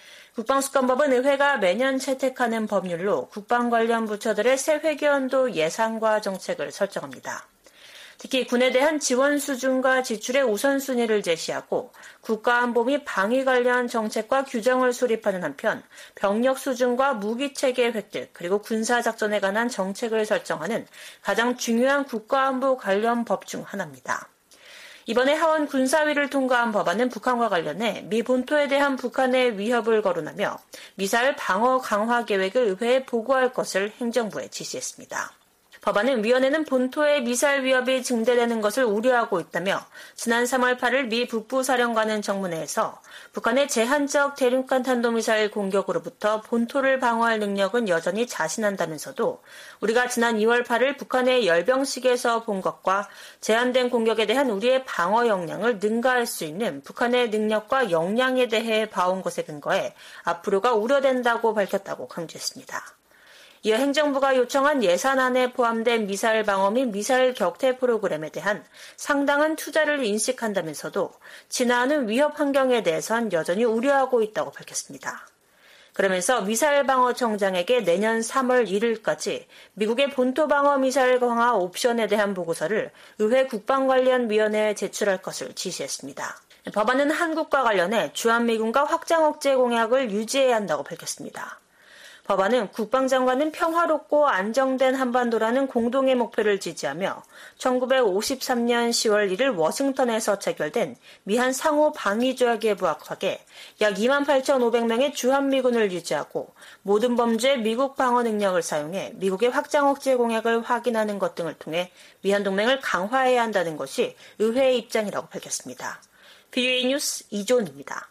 국방수권법은 의회가 매년 채택하는 법률로 국방 관련 부처들의 새 회계연도 예산과 정책을 설정합니다. 특히 군에 대한 지원 수준과 지출의 우선순위를 제시하고 국가안보 및 방위 관련 정책과 규정을 수립하는 한편 병력 수준과 무기체계 획득 그리고 군사작전에 관한 정책을 설정하는 가장 중요한 국가안보 관련 법 중 하나입니다. 이번에 하원 군사위를 통과한 법안은 북한과 관련해 미 본토에 대한 북한의 위협을 거론하며 미사일 방어 강화 계획을 의회에 보고할 것을 행정부에 지시했습니다. 법안은 위원회는 본토의 미사일 위협이 증대되는 것을 우려하고 있다며 지난 삼월 팔일 미 북부사령관은 정문회에서 북한의 제한적 대륙간 탄도미사일 공격으로부터 본토를 방어할 능력은 여전히 자신한다면서도 우리가 지난 이월 팔일 북한의 열병식에서 본 것과 제한된 공격에 대한 우리의 방어 역량을 능가할 수 있는 북한의 능력과 역량에 대해 봐온 것에 근거해 앞으로가 우려된다고 밝혔다고 강조했습니다. 이어 행정부가 요청한 예산안에 포함된 미사일 방어 및 미사일 격퇴 프로그램에 대한 상당한 투자를 인식한다면서도 진화하는 위협 환경에 대해선 여전히 우려하고 있다고 밝혔습니다. 그러면서 미사일 방어 청장에게 내년 삼월 일일까지 미국의 본토 방어 미사일 강화 옵션에 대한 보고서를 의회 국방관련위원회에 제출할 것을 지시했습니다. 법안은 한국과 관련해 주한미군과 확장 억제 공약을 유지해야 한다고 밝혔습니다. 법안은 국방장관은 평화롭고 안정된 한반도라는 공동의 목표를 지지하며 천구백오십삼년 시월 일일 워싱턴에서 체결된 미한 상호 방위 조약에 부합하게 약 이만 팔천오백 명의 주한미군을 유지하고 모든 범죄에 미국 방어 능력을 사용해 미국의 확장 억제 공약을 확인하는 것 등을 통해 미한 동맹을 강화해야 한다는 것이 의회의 입장이라고 밝혔습니다. 비오에이 뉴스 이존입니다.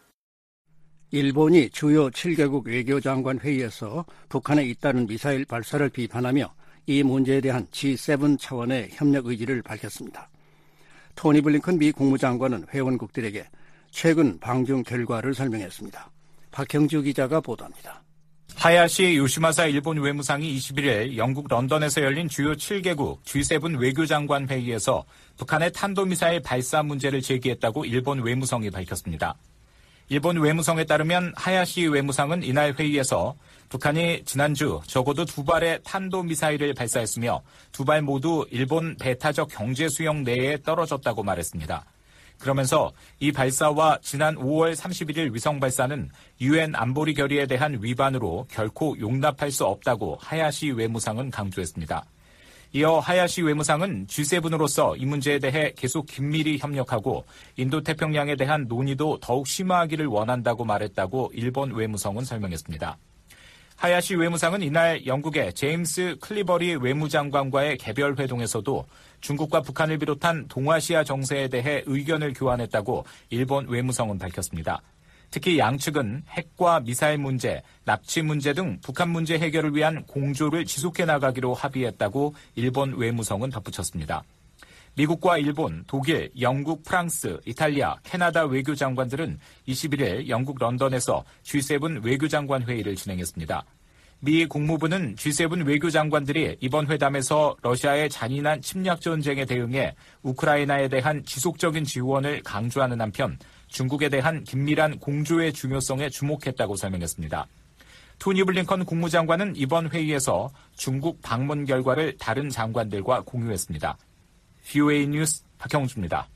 일본이 주요 칠 개국 외교장관 회의에서 북한에 잇따른 미사일 발사를 비판하며 이 문제에 대한 지 세븐 차원의 협력 의지를 밝혔습니다. 토니 블링컨 미 국무장관은 회원국들에게 최근 방중 결과를 설명했습니다. 박형주 기자가 보도합니다. 하야시 요시마사 일본 외무상이 이십일일 영국 런던에서 열린 주요 칠 개국 지 세븐 외교장관 회의에서 북한의 탄도미사일 발사 문제를 제기했다고 일본 외무성이 밝혔습니다. 일본 외무성에 따르면 하야시 외무상은 이날 회의에서 북한이 지난주 적어도 두 발의 탄도미사일을 발사했으며 두 발 모두 일본 배타적 경제 수용 내에 떨어졌다고 말했습니다. 그러면서 이 발사와 지난 오월 삼십일일 위성 발사는 유엔 안보리 결의에 대한 위반으로 결코 용납할 수 없다고 하야시 외무상은 강조했습니다. 이어 하야시 외무상은 지 세븐으로서 이 문제에 대해 계속 긴밀히 협력하고 인도태평양에 대한 논의도 더욱 심화하기를 원한다고 말했다고 일본 외무성은 설명했습니다. 하야시 외무상은 이날 영국의 제임스 클리버리 외무장관과의 개별 회동에서도 중국과 북한을 비롯한 동아시아 정세에 대해 의견을 교환했다고 일본 외무성은 밝혔습니다. 특히 양측은 핵과 미사일 문제, 납치 문제 등 북한 문제 해결을 위한 공조를 지속해 나가기로 합의했다고 일본 외무성은 덧붙였습니다. 미국과 일본, 독일, 영국, 프랑스, 이탈리아, 캐나다 외교장관들은 이십일일 영국 런던에서 지 세븐 외교장관 회의를 진행했습니다. 미 국무부는 지 세븐 외교장관들이 이번 회담에서 러시아의 잔인한 침략 전쟁에 대응해 우크라이나에 대한 지속적인 지원을 강조하는 한편 중국에 대한 긴밀한 공조의 중요성에 주목했다고 설명했습니다. 토니 블링컨 국무장관은 이번 회의에서 중국 방문 결과를 다른 장관들과 공유했습니다. 비오에이 뉴스 박형주입니다.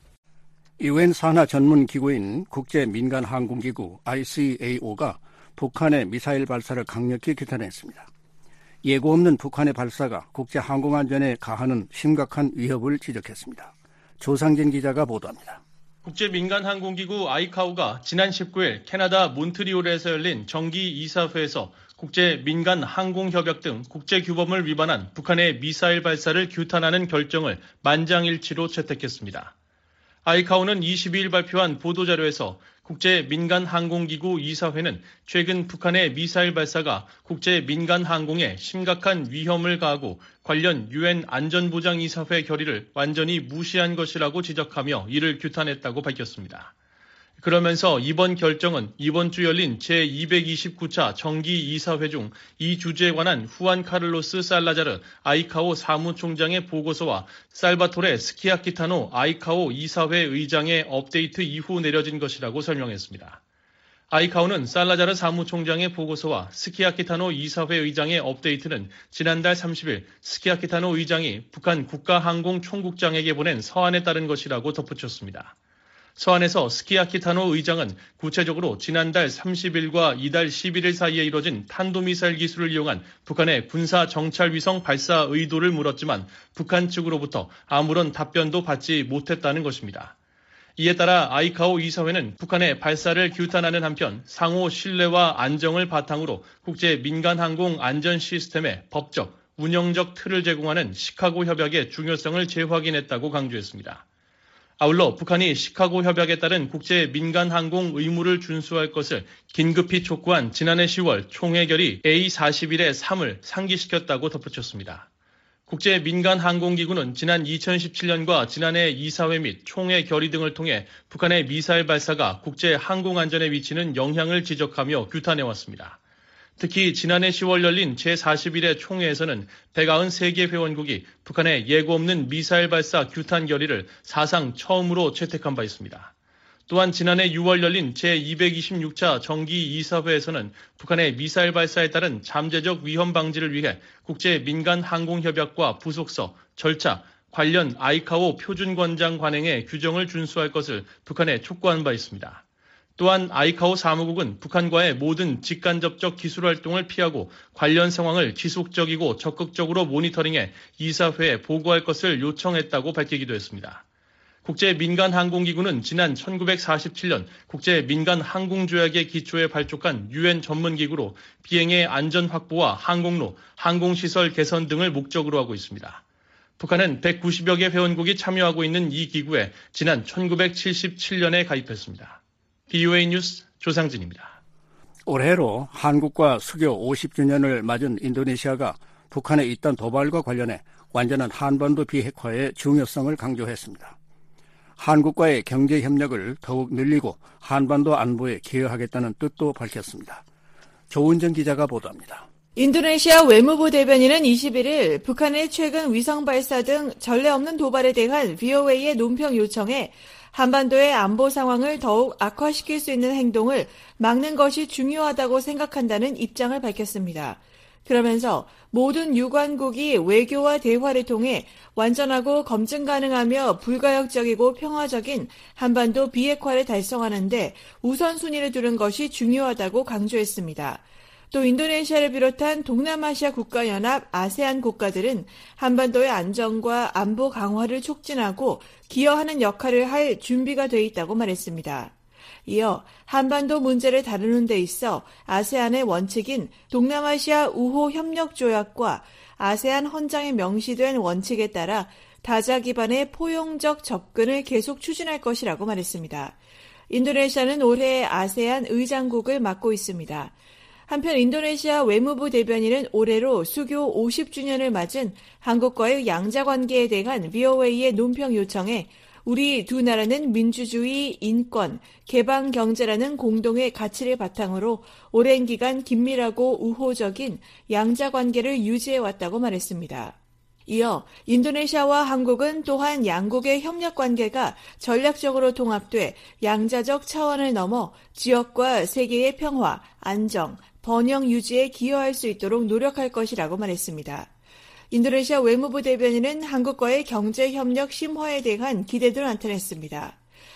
유엔 산하 전문 기구인 국제민간항공기구 아이씨에이오가 북한의 미사일 발사를 강력히 규탄했습니다. 예고 없는 북한의 발사가 국제항공안전에 가하는 심각한 위협을 지적했습니다. 조상진 기자가 보도합니다. 국제민간항공기구 아이카오가 지난 십구일 캐나다 몬트리올에서 열린 정기 이사회에서 국제민간항공협약 등 국제규범을 위반한 북한의 미사일 발사를 규탄하는 결정을 만장일치로 채택했습니다. 아이카오는 이십이일 발표한 보도자료에서 국제민간항공기구 이사회는 최근 북한의 미사일 발사가 국제민간항공에 심각한 위험을 가하고 관련 유엔 안전보장이사회 결의를 완전히 무시한 것이라고 지적하며 이를 규탄했다고 밝혔습니다. 그러면서 이번 결정은 이번 주 열린 제이백이십구 차 정기 이사회 중 이 주제에 관한 후안 카를로스 살라자르 아이카오 사무총장의 보고서와 살바토레 스키아키타노 아이카오 이사회 의장의 업데이트 이후 내려진 것이라고 설명했습니다. 아이카오는 살라자르 사무총장의 보고서와 스키아키타노 이사회 의장의 업데이트는 지난달 삼십일 스키아키타노 의장이 북한 국가항공총국장에게 보낸 서한에 따른 것이라고 덧붙였습니다. 서한에서 스키아키타노 의장은 구체적으로 지난달 삼십일과 이달 십일일 사이에 이뤄진 탄도미사일 기술을 이용한 북한의 군사 정찰 위성 발사 의도를 물었지만 북한 측으로부터 아무런 답변도 받지 못했다는 것입니다. 이에 따라 아이카오 이사회는 북한의 발사를 규탄하는 한편 상호 신뢰와 안정을 바탕으로 국제 민간 항공 안전 시스템의 법적, 운영적 틀을 제공하는 시카고 협약의 중요성을 재확인했다고 강조했습니다. 아울러 북한이 시카고 협약에 따른 국제 민간 항공 의무를 준수할 것을 긴급히 촉구한 지난해 시월 총회 결의 에이 사십일의 삼을 상기시켰다고 덧붙였습니다. 국제 민간 항공기구는 지난 이천십칠 년과 지난해 이사회 및 총회 결의 등을 통해 북한의 미사일 발사가 국제 항공 안전에 미치는 영향을 지적하며 규탄해왔습니다. 특히 지난해 시월 열린 제사십일 회 총회에서는 백구십삼 개 회원국이 북한의 예고 없는 미사일 발사 규탄 결의를 사상 처음으로 채택한 바 있습니다. 또한 지난해 유월 열린 제이백이십육 차 정기이사회에서는 북한의 미사일 발사에 따른 잠재적 위험 방지를 위해 국제 민간 항공 협약과 부속서, 절차, 관련 아이카오 표준 권장 관행의 규정을 준수할 것을 북한에 촉구한 바 있습니다. 또한 아이카오 사무국은 북한과의 모든 직간접적 기술 활동을 피하고 관련 상황을 지속적이고 적극적으로 모니터링해 이사회에 보고할 것을 요청했다고 밝히기도 했습니다. 국제민간항공기구는 지난 천구백사십칠 년 국제민간항공조약의 기초에 발족한 유엔 전문기구로 비행의 안전 확보와 항공로, 항공시설 개선 등을 목적으로 하고 있습니다. 북한은 백구십여 개 회원국이 참여하고 있는 이 기구에 지난 천구백칠십칠 년에 가입했습니다. 비오에이 뉴스 조상진입니다. 올해로 한국과 수교 오십 주년을 맞은 인도네시아가 북한에 있던 도발과 관련해 완전한 한반도 비핵화의 중요성을 강조했습니다. 한국과의 경제 협력을 더욱 늘리고 한반도 안보에 기여하겠다는 뜻도 밝혔습니다. 조은정 기자가 보도합니다. 인도네시아 외무부 대변인은 이십일 일 북한의 최근 위성 발사 등 전례 없는 도발에 대한 브이오에이의 논평 요청에 한반도의 안보 상황을 더욱 악화시킬 수 있는 행동을 막는 것이 중요하다고 생각한다는 입장을 밝혔습니다. 그러면서 모든 유관국이 외교와 대화를 통해 완전하고 검증 가능하며 불가역적이고 평화적인 한반도 비핵화를 달성하는 데 우선순위를 두는 것이 중요하다고 강조했습니다. 또 인도네시아를 비롯한 동남아시아 국가연합 아세안 국가들은 한반도의 안정과 안보 강화를 촉진하고 기여하는 역할을 할 준비가 돼 있다고 말했습니다. 이어 한반도 문제를 다루는 데 있어 아세안의 원칙인 동남아시아 우호 협력 조약과 아세안 헌장에 명시된 원칙에 따라 다자 기반의 포용적 접근을 계속 추진할 것이라고 말했습니다. 인도네시아는 올해 아세안 의장국을 맡고 있습니다. 한편 인도네시아 외무부 대변인은 올해로 수교 오십 주년을 맞은 한국과의 양자관계에 대한 브이오에이의 논평 요청에 우리 두 나라는 민주주의, 인권, 개방 경제라는 공동의 가치를 바탕으로 오랜 기간 긴밀하고 우호적인 양자관계를 유지해왔다고 말했습니다. 이어 인도네시아와 한국은 또한 양국의 협력관계가 전략적으로 통합돼 양자적 차원을 넘어 지역과 세계의 평화, 안정, 번영 유지에 기여할 수 있도록 노력할 것이라고 말했습니다. 인도네시아 외무부 대변인은 한국과의 경제협력 심화에 대한 기대도 나타냈습니다.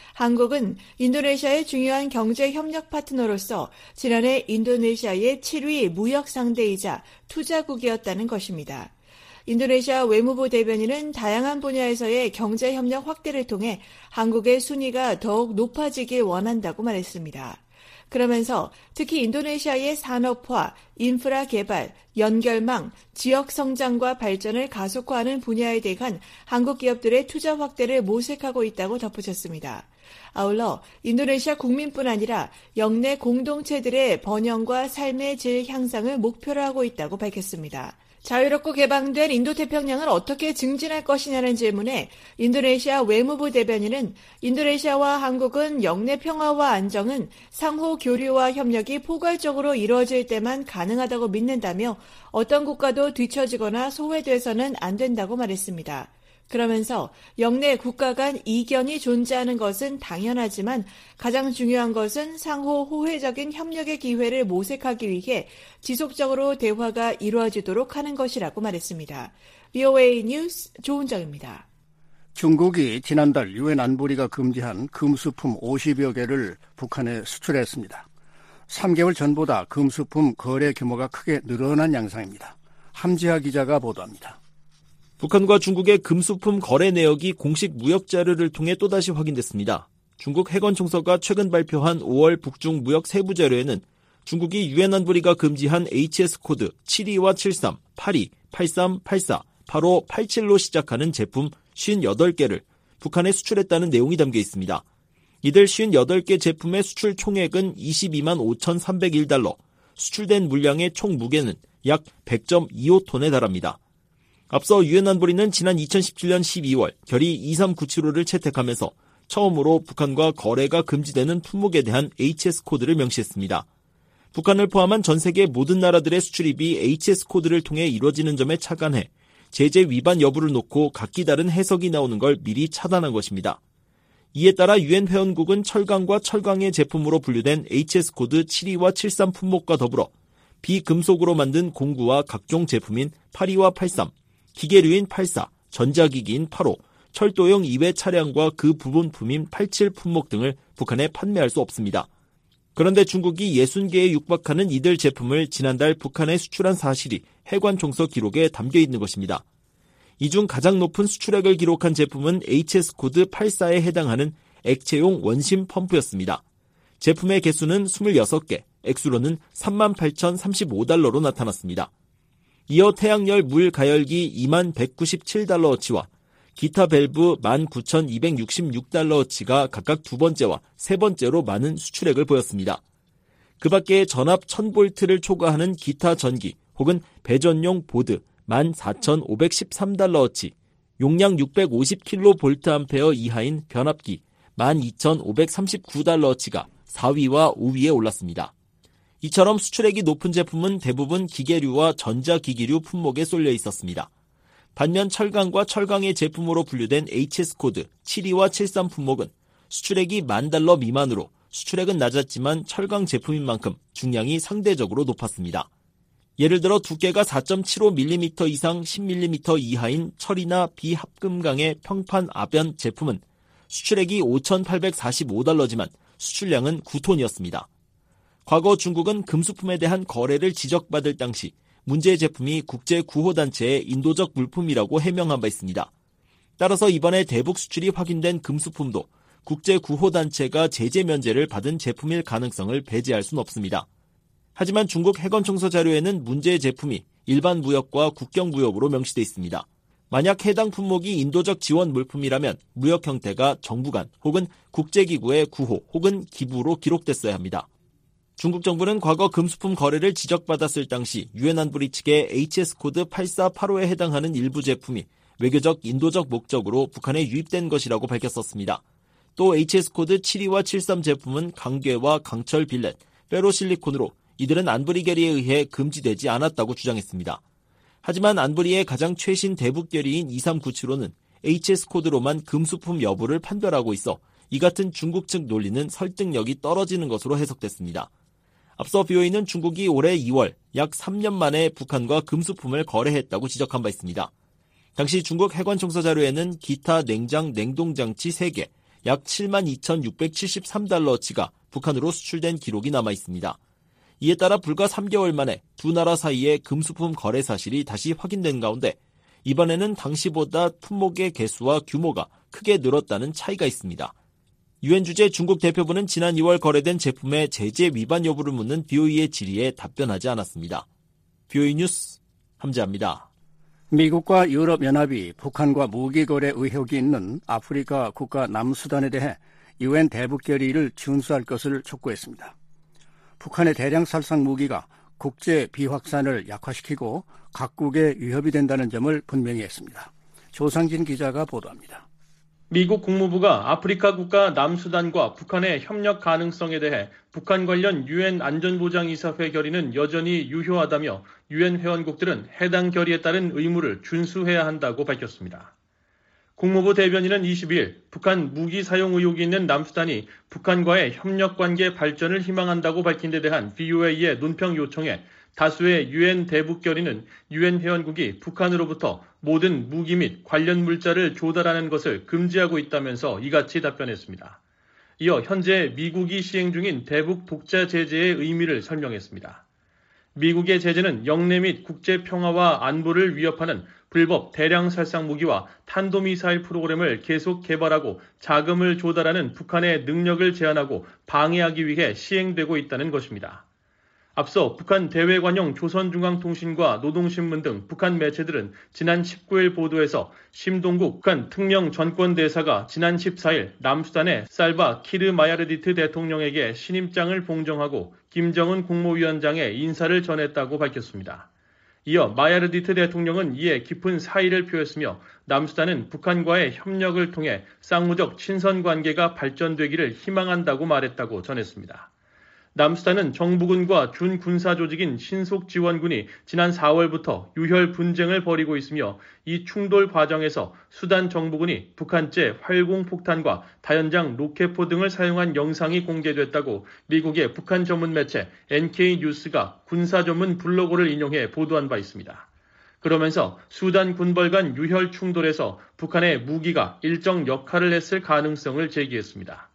한국은 인도네시아의 중요한 경제협력 파트너로서 지난해 인도네시아의 칠 위 무역 상대이자 투자국이었다는 것입니다. 인도네시아 외무부 대변인은 다양한 분야에서의 경제협력 확대를 통해 한국의 순위가 더욱 높아지길 원한다고 말했습니다. 그러면서 특히 인도네시아의 산업화, 인프라 개발, 연결망, 지역 성장과 발전을 가속화하는 분야에 대한 한국 기업들의 투자 확대를 모색하고 있다고 덧붙였습니다. 아울러 인도네시아 국민뿐 아니라 영내 공동체들의 번영과 삶의 질 향상을 목표로 하고 있다고 밝혔습니다. 자유롭고 개방된 인도태평양을 어떻게 증진할 것이냐는 질문에 인도네시아 외무부 대변인은 인도네시아와 한국은 영내 평화와 안정은 상호 교류와 협력이 포괄적으로 이루어질 때만 가능하다고 믿는다며 어떤 국가도 뒤처지거나 소외돼서는 안 된다고 말했습니다. 그러면서 영내 국가 간 이견이 존재하는 것은 당연하지만 가장 중요한 것은 상호 호혜적인 협력의 기회를 모색하기 위해 지속적으로 대화가 이루어지도록 하는 것이라고 말했습니다. 브이오에이 뉴스 조은정입니다. 중국이 지난달 유엔 안보리가 금지한 금수품 오십여 개를 북한에 수출했습니다. 삼 개월 전보다 금수품 거래 규모가 크게 늘어난 양상입니다. 함지하 기자가 보도합니다. 북한과 중국의 금수품 거래 내역이 공식 무역 자료를 통해 또다시 확인됐습니다. 중국 해관총서가 최근 발표한 오월 북중 무역 세부 자료에는 중국이 유엔 안보리가 금지한 에이치에스 코드 칠십이와 칠십삼, 팔십이, 팔십삼, 팔십사, 팔십오, 팔십칠로 시작하는 제품 오십팔 개를 북한에 수출했다는 내용이 담겨 있습니다. 이들 오십팔 개 제품의 수출 총액은 이십이만 오천삼백일 달러, 수출된 물량의 총 무게는 약 백 점 이오 톤에 달합니다. 앞서 유엔 안보리는 지난 이천십칠년 십이월 결의 이삼구칠오를 채택하면서 처음으로 북한과 거래가 금지되는 품목에 대한 에이치에스 코드를 명시했습니다. 북한을 포함한 전 세계 모든 나라들의 수출입이 에이치에스 코드를 통해 이루어지는 점에 착안해 제재 위반 여부를 놓고 각기 다른 해석이 나오는 걸 미리 차단한 것입니다. 이에 따라 유엔 회원국은 철강과 철강의 제품으로 분류된 에이치에스 코드 칠십이와 칠십삼 품목과 더불어 비금속으로 만든 공구와 각종 제품인 팔십이와 팔십삼, 기계류인 팔십사, 전자기기인 팔십오, 철도용 이외 차량과 그 부분품인 팔십칠 품목 등을 북한에 판매할 수 없습니다. 그런데 중국이 육십 개에 육박하는 이들 제품을 지난달 북한에 수출한 사실이 해관총서 기록에 담겨 있는 것입니다. 이 중 가장 높은 수출액을 기록한 제품은 에이치에스 코드 팔십사에 해당하는 액체용 원심 펌프였습니다. 제품의 개수는 이십육 개, 액수로는 삼만 팔천삼십오 달러로 나타났습니다. 이어 태양열 물 가열기 이만 백구십칠 달러어치와 기타 밸브 만 구천이백육십육 달러어치가 각각 두 번째와 세 번째로 많은 수출액을 보였습니다. 그 밖에 전압 천 볼트를 초과하는 기타 전기 혹은 배전용 보드 만 사천오백십삼 달러어치, 용량 육백오십 킬로볼트암페어 이하인 변압기 만 이천오백삼십구 달러어치가 사 위와 오 위에 올랐습니다. 이처럼 수출액이 높은 제품은 대부분 기계류와 전자기기류 품목에 쏠려 있었습니다. 반면 철강과 철강의 제품으로 분류된 에이치에스 코드 칠십이와 칠십삼 품목은 수출액이 만 달러 미만으로 수출액은 낮았지만 철강 제품인 만큼 중량이 상대적으로 높았습니다. 예를 들어 두께가 사 점 칠오 밀리미터 이상 십 밀리미터 이하인 철이나 비합금강의 평판 아변 제품은 수출액이 오천팔백사십오 달러지만 수출량은 구 톤이었습니다. 과거 중국은 금수품에 대한 거래를 지적받을 당시 문제의 제품이 국제구호단체의 인도적 물품이라고 해명한 바 있습니다. 따라서 이번에 대북 수출이 확인된 금수품도 국제구호단체가 제재 면제를 받은 제품일 가능성을 배제할 수는 없습니다. 하지만 중국 해관총서 자료에는 문제의 제품이 일반 무역과 국경 무역으로 명시돼 있습니다. 만약 해당 품목이 인도적 지원 물품이라면 무역 형태가 정부 간 혹은 국제기구의 구호 혹은 기부로 기록됐어야 합니다. 중국 정부는 과거 금수품 거래를 지적받았을 당시 유엔 안보리 측의 에이치에스 코드 팔십사, 팔십오에 해당하는 일부 제품이 외교적, 인도적 목적으로 북한에 유입된 것이라고 밝혔었습니다. 또 에이치에스 코드 칠십이와 칠십삼 제품은 강괴와 강철 빌렛, 페로실리콘으로 이들은 안보리 결의에 의해 금지되지 않았다고 주장했습니다. 하지만 안보리의 가장 최신 대북 결의인 이삼구칠오는 에이치에스 코드로만 금수품 여부를 판별하고 있어 이 같은 중국 측 논리는 설득력이 떨어지는 것으로 해석됐습니다. 앞서 비오이는 중국이 올해 이월 약 삼 년 만에 북한과 금수품을 거래했다고 지적한 바 있습니다. 당시 중국 해관총서 자료에는 기타 냉장 냉동장치 세 개, 약 칠만 이천육백칠십삼 달러어치가 북한으로 수출된 기록이 남아 있습니다. 이에 따라 불과 삼 개월 만에 두 나라 사이의 금수품 거래 사실이 다시 확인된 가운데 이번에는 당시보다 품목의 개수와 규모가 크게 늘었다는 차이가 있습니다. 유엔 주재 중국 대표부는 지난 이월 거래된 제품의 제재 위반 여부를 묻는 비오이의 질의에 답변하지 않았습니다. 비오이 뉴스 함재합니다. 미국과 유럽연합이 북한과 무기 거래 의혹이 있는 아프리카 국가 남수단에 대해 유엔 대북 결의를 준수할 것을 촉구했습니다. 북한의 대량 살상 무기가 국제 비확산을 약화시키고 각국의 위협이 된다는 점을 분명히 했습니다. 조상진 기자가 보도합니다. 미국 국무부가 아프리카 국가 남수단과 북한의 협력 가능성에 대해 북한 관련 유엔 안전보장이사회 결의는 여전히 유효하다며 유엔 회원국들은 해당 결의에 따른 의무를 준수해야 한다고 밝혔습니다. 국무부 대변인은 이십이일 북한 무기 사용 의혹이 있는 남수단이 북한과의 협력관계 발전을 희망한다고 밝힌 데 대한 비오에이의 논평 요청에 다수의 유엔 대북 결의는 유엔 회원국이 북한으로부터 모든 무기 및 관련 물자를 조달하는 것을 금지하고 있다면서 이같이 답변했습니다. 이어 현재 미국이 시행 중인 대북 독자 제재의 의미를 설명했습니다. 미국의 제재는 영내 및 국제 평화와 안보를 위협하는 불법 대량 살상 무기와 탄도미사일 프로그램을 계속 개발하고 자금을 조달하는 북한의 능력을 제한하고 방해하기 위해 시행되고 있다는 것입니다. 앞서 북한 대외관용 조선중앙통신과 노동신문 등 북한 매체들은 지난 십구일 보도에서 심동국 북한 특명 전권대사가 지난 십사일 남수단의 살바 키르 마야르디트 대통령에게 신임장을 봉정하고 김정은 국무위원장에 인사를 전했다고 밝혔습니다. 이어 마야르디트 대통령은 이에 깊은 사의를 표했으며 남수단은 북한과의 협력을 통해 쌍무적 친선관계가 발전되기를 희망한다고 말했다고 전했습니다. 남수단은 정부군과 준군사 조직인 신속지원군이 지난 사월부터 유혈 분쟁을 벌이고 있으며 이 충돌 과정에서 수단 정부군이 북한제 활공폭탄과 다연장 로켓포 등을 사용한 영상이 공개됐다고 미국의 북한 전문 매체 엔케이 뉴스가 군사 전문 블로그를 인용해 보도한 바 있습니다. 그러면서 수단 군벌 간 유혈 충돌에서 북한의 무기가 일정 역할을 했을 가능성을 제기했습니다.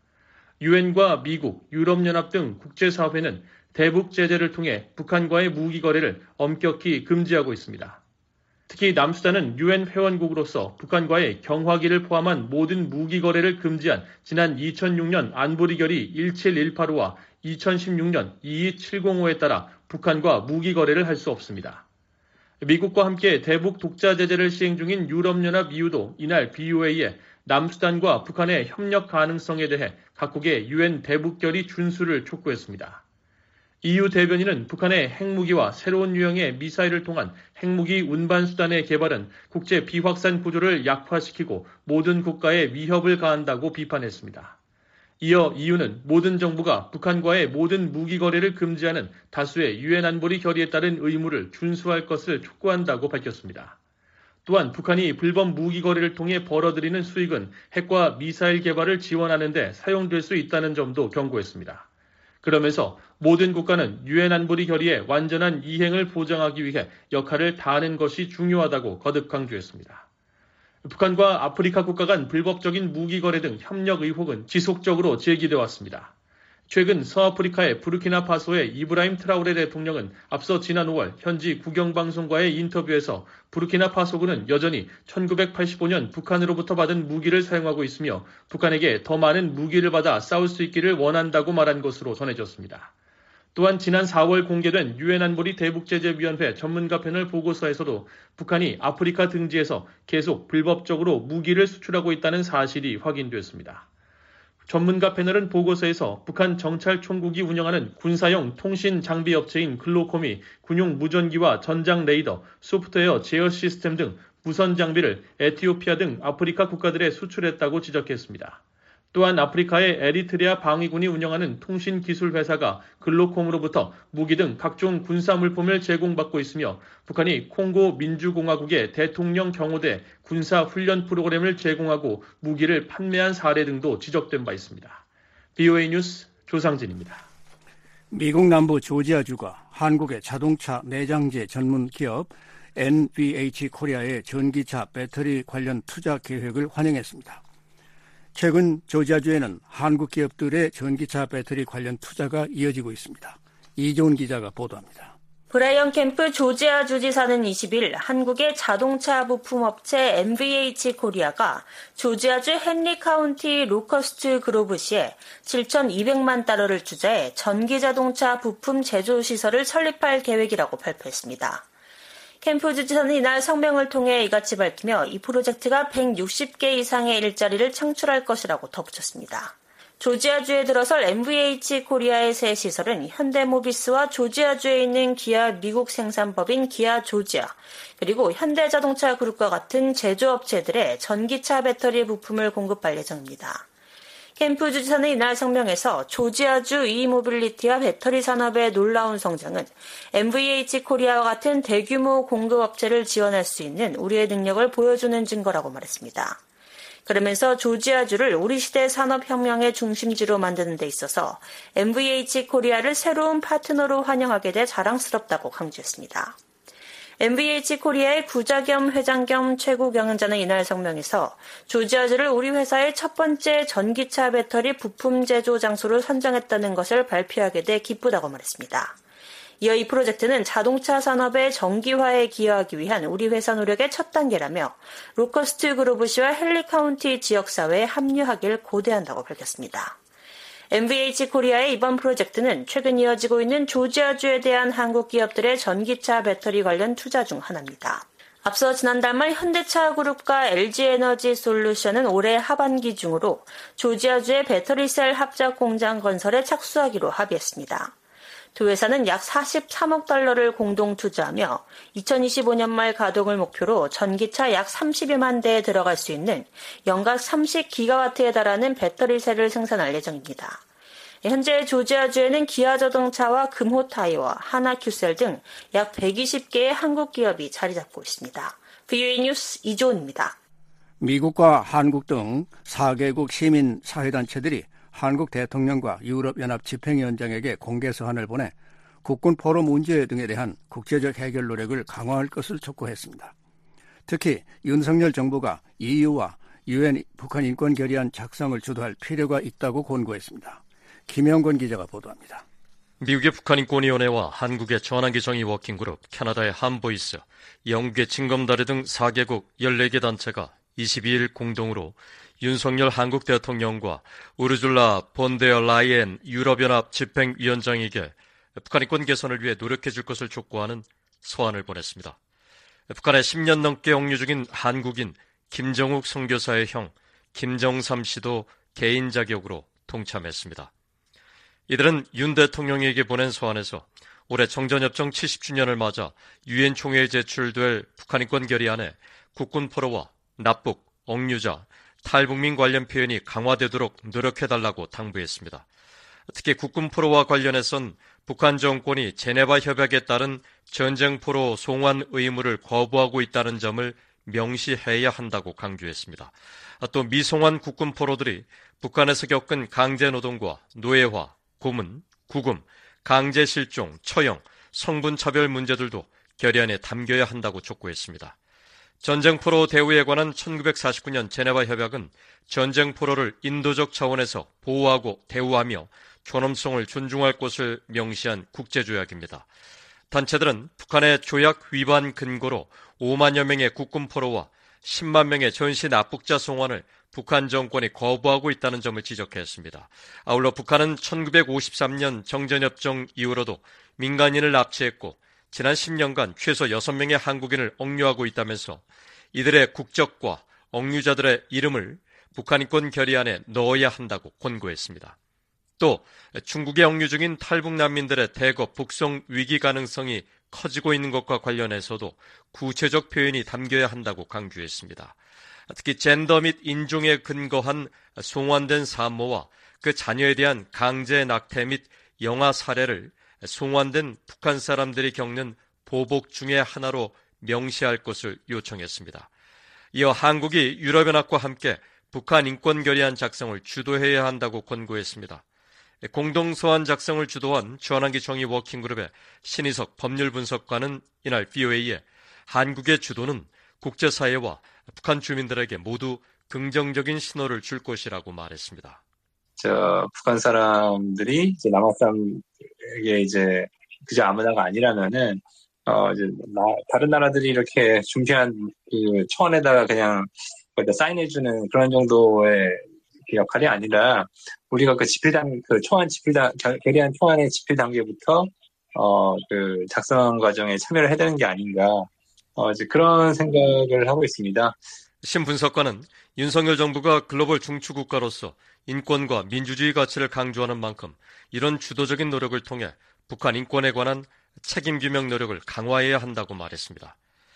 유엔과 미국, 유럽연합 등 국제사회는 대북 제재를 통해 북한과의 무기 거래를 엄격히 금지하고 있습니다. 특히 남수단은 유엔 회원국으로서 북한과의 경화기를 포함한 모든 무기 거래를 금지한 지난 이천육년 안보리결의 일칠일팔오와 이천십육년 이이칠공오에 따라 북한과 무기 거래를 할 수 없습니다. 미국과 함께 대북 독자 제재를 시행 중인 유럽연합 이유도 이날 비오에이에 남수단과 북한의 협력 가능성에 대해 각국의 유엔 대북결의 준수를 촉구했습니다. 이유 대변인은 북한의 핵무기와 새로운 유형의 미사일을 통한 핵무기 운반 수단의 개발은 국제 비확산 구조를 약화시키고 모든 국가에 위협을 가한다고 비판했습니다. 이어 이유는 모든 정부가 북한과의 모든 무기 거래를 금지하는 다수의 유엔 안보리 결의에 따른 의무를 준수할 것을 촉구한다고 밝혔습니다. 또한 북한이 불법 무기 거래를 통해 벌어들이는 수익은 핵과 미사일 개발을 지원하는 데 사용될 수 있다는 점도 경고했습니다. 그러면서 모든 국가는 유엔 안보리 결의의 완전한 이행을 보장하기 위해 역할을 다하는 것이 중요하다고 거듭 강조했습니다. 북한과 아프리카 국가 간 불법적인 무기 거래 등 협력 의혹은 지속적으로 제기되어 왔습니다. 최근 서아프리카의 부르키나파소의 이브라임 트라우레 대통령은 앞서 지난 오월 현지 국영방송과의 인터뷰에서 부르키나파소군은 여전히 천구백팔십오년 북한으로부터 받은 무기를 사용하고 있으며 북한에게 더 많은 무기를 받아 싸울 수 있기를 원한다고 말한 것으로 전해졌습니다. 또한 지난 사월 공개된 유엔 안보리 대북제재위원회 전문가 패널 보고서에서도 북한이 아프리카 등지에서 계속 불법적으로 무기를 수출하고 있다는 사실이 확인됐습니다. 전문가 패널은 보고서에서 북한 정찰총국이 운영하는 군사용 통신 장비 업체인 글로콤이 군용 무전기와 전장 레이더, 소프트웨어 제어 시스템 등 무선 장비를 에티오피아 등 아프리카 국가들에 수출했다고 지적했습니다. 또한 아프리카의 에리트레아 방위군이 운영하는 통신 기술 회사가 글로콤으로부터 무기 등 각종 군사 물품을 제공받고 있으며 북한이 콩고 민주공화국의 대통령 경호대 군사 훈련 프로그램을 제공하고 무기를 판매한 사례 등도 지적된 바 있습니다. 비오에이 뉴스 조상진입니다. 미국 남부 조지아주가 한국의 자동차 내장재 전문 기업 엔비에이치 코리아의 전기차 배터리 관련 투자 계획을 환영했습니다. 최근 조지아주에는 한국 기업들의 전기차 배터리 관련 투자가 이어지고 있습니다. 이종훈 기자가 보도합니다. 브라이언 캠프 조지아주지사는 이십일 한국의 자동차 부품업체 엔비에이치 코리아가 조지아주 헨리 카운티 로커스트 그로브시에 칠천이백만 달러를 투자해 전기자동차 부품 제조시설을 설립할 계획이라고 발표했습니다. 캠프 주지사는 이날 성명을 통해 이같이 밝히며 이 프로젝트가 백육십 개 이상의 일자리를 창출할 것이라고 덧붙였습니다. 조지아주에 들어설 엔비에이치 코리아의 새 시설은 현대모비스와 조지아주에 있는 기아 미국 생산법인 기아 조지아, 그리고 현대자동차 그룹과 같은 제조업체들의 전기차 배터리 부품을 공급할 예정입니다. 캠프 주지사는 이날 성명에서 조지아주 이모빌리티와 배터리 산업의 놀라운 성장은 엔비에이치 코리아와 같은 대규모 공급업체를 지원할 수 있는 우리의 능력을 보여주는 증거라고 말했습니다. 그러면서 조지아주를 우리 시대 산업혁명의 중심지로 만드는 데 있어서 엔비에이치 코리아를 새로운 파트너로 환영하게 돼 자랑스럽다고 강조했습니다. 엔비에이치 코리아의 부자 겸 회장 겸 최고 경영자는 이날 성명에서 조지아주를 우리 회사의 첫 번째 전기차 배터리 부품 제조 장소로 선정했다는 것을 발표하게 돼 기쁘다고 말했습니다. 이어 이 프로젝트는 자동차 산업의 정기화에 기여하기 위한 우리 회사 노력의 첫 단계라며 로커스트 그로브시와 헨리 카운티 지역사회에 합류하길 고대한다고 밝혔습니다. 엠브이에이치 코리아의 이번 프로젝트는 최근 이어지고 있는 조지아주에 대한 한국 기업들의 전기차 배터리 관련 투자 중 하나입니다. 앞서 지난달 말 현대차 그룹과 엘지에너지 솔루션은 올해 하반기 중으로 조지아주의 배터리셀 합작 공장 건설에 착수하기로 합의했습니다. 두 회사는 약 사십삼억 달러를 공동 투자하며 이천이십오 년 말 가동을 목표로 전기차 약 삼십여만 대에 들어갈 수 있는 연간 삼십 기가와트에 달하는 배터리셀을 생산할 예정입니다. 현재 조지아주에는 기아자동차와 금호타이어와 하나큐셀 등 약 백이십 개의 한국 기업이 자리 잡고 있습니다. 브이오에이 뉴스 이조은입니다. 미국과 한국 등 사 개국 시민 사회단체들이 한국 대통령과 유럽연합 집행위원장에게 공개 서한을 보내 국군 포로 문제 등에 대한 국제적 해결 노력을 강화할 것을 촉구했습니다. 특히 윤석열 정부가 이유와 유엔 북한 인권 결의안 작성을 주도할 필요가 있다고 권고했습니다. 김영권 기자가 보도합니다. 미국의 북한인권위원회와 한국의 전환기 정의 워킹그룹, 캐나다의 한보이스, 영국의 징검다리 등 사 개국 열네 개 단체가 이십이 일 공동으로 윤석열 한국 대통령과 우르줄라 폰데어 라이엔 유럽연합 집행위원장에게 북한인권 개선을 위해 노력해 줄 것을 촉구하는 서한을 보냈습니다. 북한에 십 년 넘게 억류 중인 한국인 김정욱 선교사의 형 김정삼 씨도 개인 자격으로 동참했습니다. 이들은 윤 대통령에게 보낸 서한에서 올해 정전협정 칠십 주년을 맞아 유엔 총회에 제출될 북한인권 결의안에 국군 포로와 납북, 억류자, 탈북민 관련 표현이 강화되도록 노력해달라고 당부했습니다. 특히 국군 포로와 관련해선 북한 정권이 제네바 협약에 따른 전쟁 포로 송환 의무를 거부하고 있다는 점을 명시해야 한다고 강조했습니다. 또 미송환 국군 포로들이 북한에서 겪은 강제노동과 노예화, 고문, 구금, 강제 실종, 처형, 성분차별 문제들도 결의안에 담겨야 한다고 촉구했습니다. 전쟁포로 대우에 관한 천구백사십구 년 제네바 협약은 전쟁포로를 인도적 차원에서 보호하고 대우하며 존엄성을 존중할 것을 명시한 국제조약입니다. 단체들은 북한의 조약 위반 근거로 오만여 명의 국군포로와 십만 명의 전시 납북자 송환을 북한 정권이 거부하고 있다는 점을 지적했습니다. 아울러 북한은 천구백오십삼 년 정전협정 이후로도 민간인을 납치했고 지난 십 년간 최소 여섯 명의 한국인을 억류하고 있다면서 이들의 국적과 억류자들의 이름을 북한인권 결의안에 넣어야 한다고 권고했습니다. 또 중국에 억류 중인 탈북 난민들의 대거 북송 위기 가능성이 커지고 있는 것과 관련해서도 구체적 표현이 담겨야 한다고 강조했습니다. 특히 젠더 및 인종에 근거한 송환된 산모와 그 자녀에 대한 강제 낙태 및 영아 살해를 송환된 북한 사람들이 겪는 보복 중의 하나로 명시할 것을 요청했습니다. 이어 한국이 유럽연합과 함께 북한 인권 결의안 작성을 주도해야 한다고 권고했습니다. 공동서한 작성을 주도한 전환기 정의 워킹그룹의 신희석 법률분석관은 이날 브이오에이에 한국의 주도는 국제사회와 북한 주민들에게 모두 긍정적인 신호를 줄 것이라고 말했습니다. 저 북한 사람들이 이제 남한 사람에게 이제 그저 아무나가 아니라면은 어 이제 나, 다른 나라들이 이렇게 준비한 그 초안에다가 그냥 거기다 사인해주는 그런 정도의 역할이 아니라 우리가 그 집필단 그 초안 집필단 결의안 초안의 집필 단계부터 어 그 작성 과정에 참여를 해야 되는 게 아닌가 어 이제 그런 생각을 하고 있습니다. 신 분석관은 윤석열 정부가 글로벌 중추 국가로서 인권과 민주주의 가치를 강조하는 만큼 이런 주도적인 노력을 통해 북한 인권에 관한 책임 규명 노력을 강화해야 한다고 말했습니다.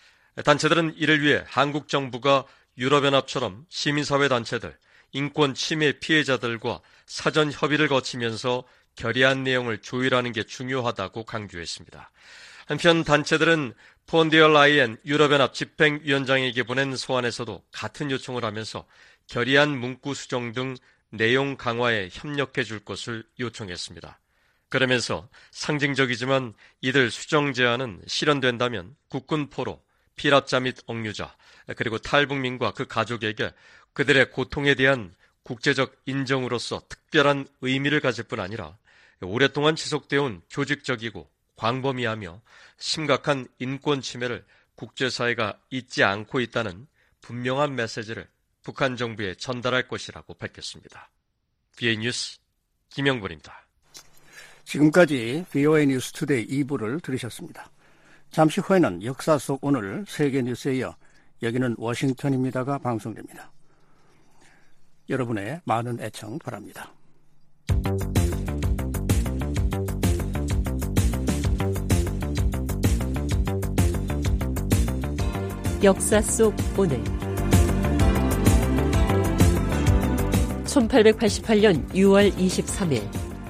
단체들은 이를 위해 한국 정부가 유럽연합처럼 시민사회 단체들, 인권 침해 피해자들과 사전 협의를 거치면서 결의안 내용을 조율하는 게 중요하다고 강조했습니다. 한편 단체들은 폰데어 라이엔 유럽연합 집행위원장에게 보낸 서한에서도 같은 요청을 하면서 결의안 문구 수정 등 내용 강화에 협력해 줄 것을 요청했습니다. 그러면서 상징적이지만 이들 수정 제안은 실현된다면 국군 포로, 피랍자 및 억류자, 그리고 탈북민과 그 가족에게 그들의 고통에 대한 국제적 인정으로서 특별한 의미를 가질 뿐 아니라 오랫동안 지속되어 온 조직적이고 광범위하며 심각한 인권 침해를 국제사회가 잊지 않고 있다는 분명한 메시지를 북한 정부에 전달할 것이라고 밝혔습니다. 비오에이 뉴스 김영권입니다. 지금까지 비오에이 뉴스 투데이 이 부를 들으셨습니다. 잠시 후에는 역사 속 오늘 세계 뉴스에 이어 여기는 워싱턴입니다가 방송됩니다. 여러분의 많은 애청 바랍니다. 역사 속 오늘 천팔백팔십팔 년 유월 이십삼일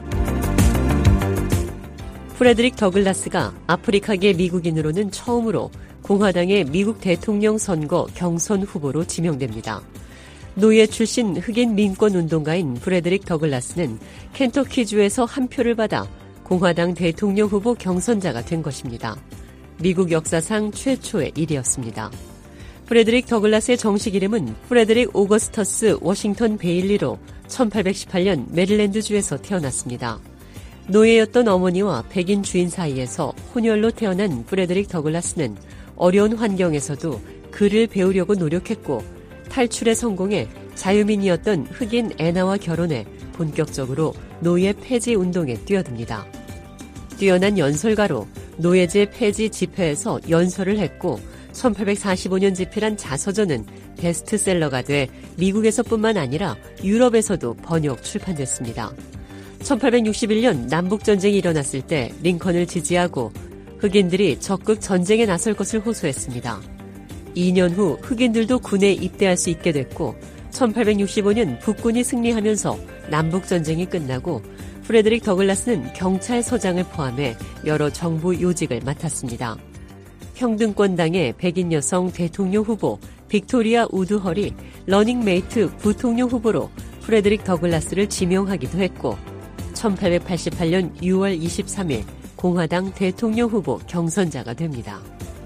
프레드릭 더글라스가 아프리카계 미국인으로는 처음으로 공화당의 미국 대통령 선거 경선 후보로 지명됩니다. 노예 출신 흑인 민권운동가인 프레드릭 더글라스는 켄터키주에서 한 표를 받아 공화당 대통령 후보 경선자가 된 것입니다. 미국 역사상 최초의 일이었습니다. 프레드릭 더글라스의 정식 이름은 프레드릭 오거스터스 워싱턴 베일리로 천팔백십팔 년 메릴랜드주에서 태어났습니다. 노예였던 어머니와 백인 주인 사이에서 혼혈로 태어난 프레드릭 더글라스는 어려운 환경에서도 글을 배우려고 노력했고 탈출에 성공해 자유민이었던 흑인 애나와 결혼해 본격적으로 노예 폐지 운동에 뛰어듭니다. 뛰어난 연설가로 노예제 폐지 집회에서 연설을 했고 천팔백사십오 년 집필한 자서전은 베스트셀러가 돼 미국에서뿐만 아니라 유럽에서도 번역 출판됐습니다. 천팔백육십일 년 남북전쟁이 일어났을 때 링컨을 지지하고 흑인들이 적극 전쟁에 나설 것을 호소했습니다. 이 년 후 흑인들도 군에 입대할 수 있게 됐고 천팔백육십오 년 북군이 승리하면서 남북전쟁이 끝나고 프레드릭 더글라스는 경찰서장을 포함해 여러 정부 요직을 맡았습니다. 평등권당의 백인 여성 대통령 후보 빅토리아 우드헐이 러닝메이트 부통령 후보로 프레드릭 더글라스를 지명하기도 했고 천팔백팔십팔 년 유월 이십삼일 공화당 대통령 후보 경선자가 됩니다.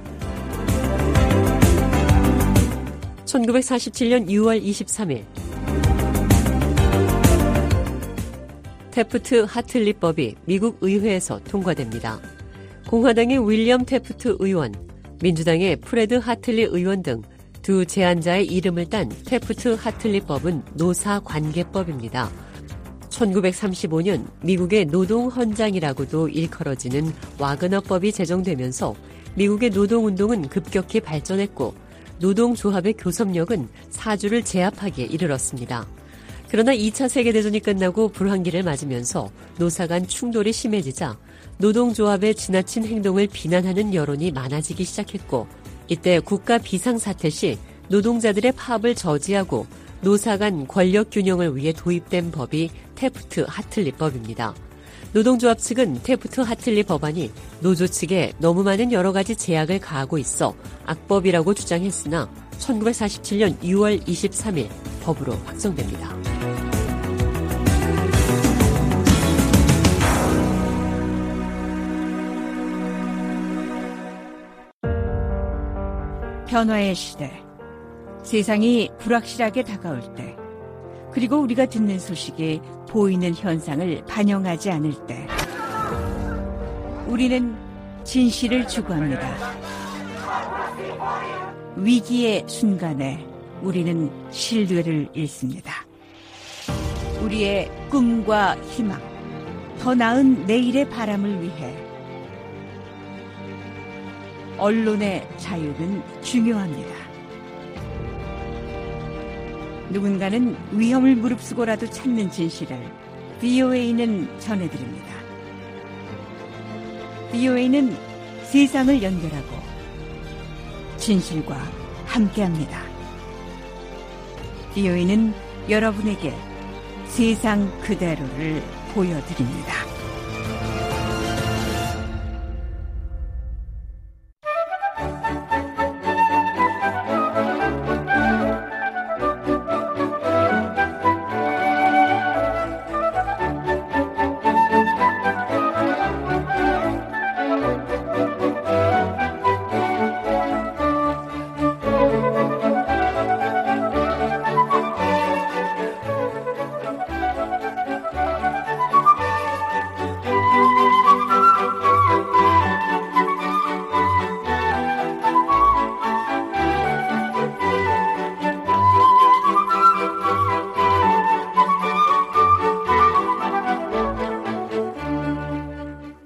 천구백사십칠 년 유월 이십삼일 테프트 하틀리법이 미국 의회에서 통과됩니다. 공화당의 윌리엄 테프트 의원, 민주당의 프레드 하틀리 의원 등 두 제안자의 이름을 딴 테프트 하틀리법은 노사관계법입니다. 천구백삼십오 년 미국의 노동헌장이라고도 일컬어지는 와그너법이 제정되면서 미국의 노동운동은 급격히 발전했고 노동조합의 교섭력은 사주를 제압하기에 이르렀습니다. 그러나 이 차 세계대전이 끝나고 불황기를 맞으면서 노사 간 충돌이 심해지자 노동조합의 지나친 행동을 비난하는 여론이 많아지기 시작했고 이때 국가 비상사태 시 노동자들의 파업을 저지하고 노사 간 권력 균형을 위해 도입된 법이 테프트 하틀리법입니다. 노동조합 측은 테프트 하틀리 법안이 노조 측에 너무 많은 여러 가지 제약을 가하고 있어 악법이라고 주장했으나 천구백사십칠 년 유월 이십삼일 법으로 확정됩니다. 변화의 시대, 세상이 불확실하게 다가올 때, 그리고 우리가 듣는 소식이 보이는 현상을 반영하지 않을 때, 우리는 진실을 추구합니다. 위기의 순간에 우리는 신뢰를 잃습니다. 우리의 꿈과 희망, 더 나은 내일의 바람을 위해 언론의 자유는 중요합니다. 누군가는 위험을 무릅쓰고라도 찾는 진실을 비오에이는 전해드립니다. 비오에이는 세상을 연결하고 진실과 함께합니다. 비오에이는 여러분에게 세상 그대로를 보여드립니다.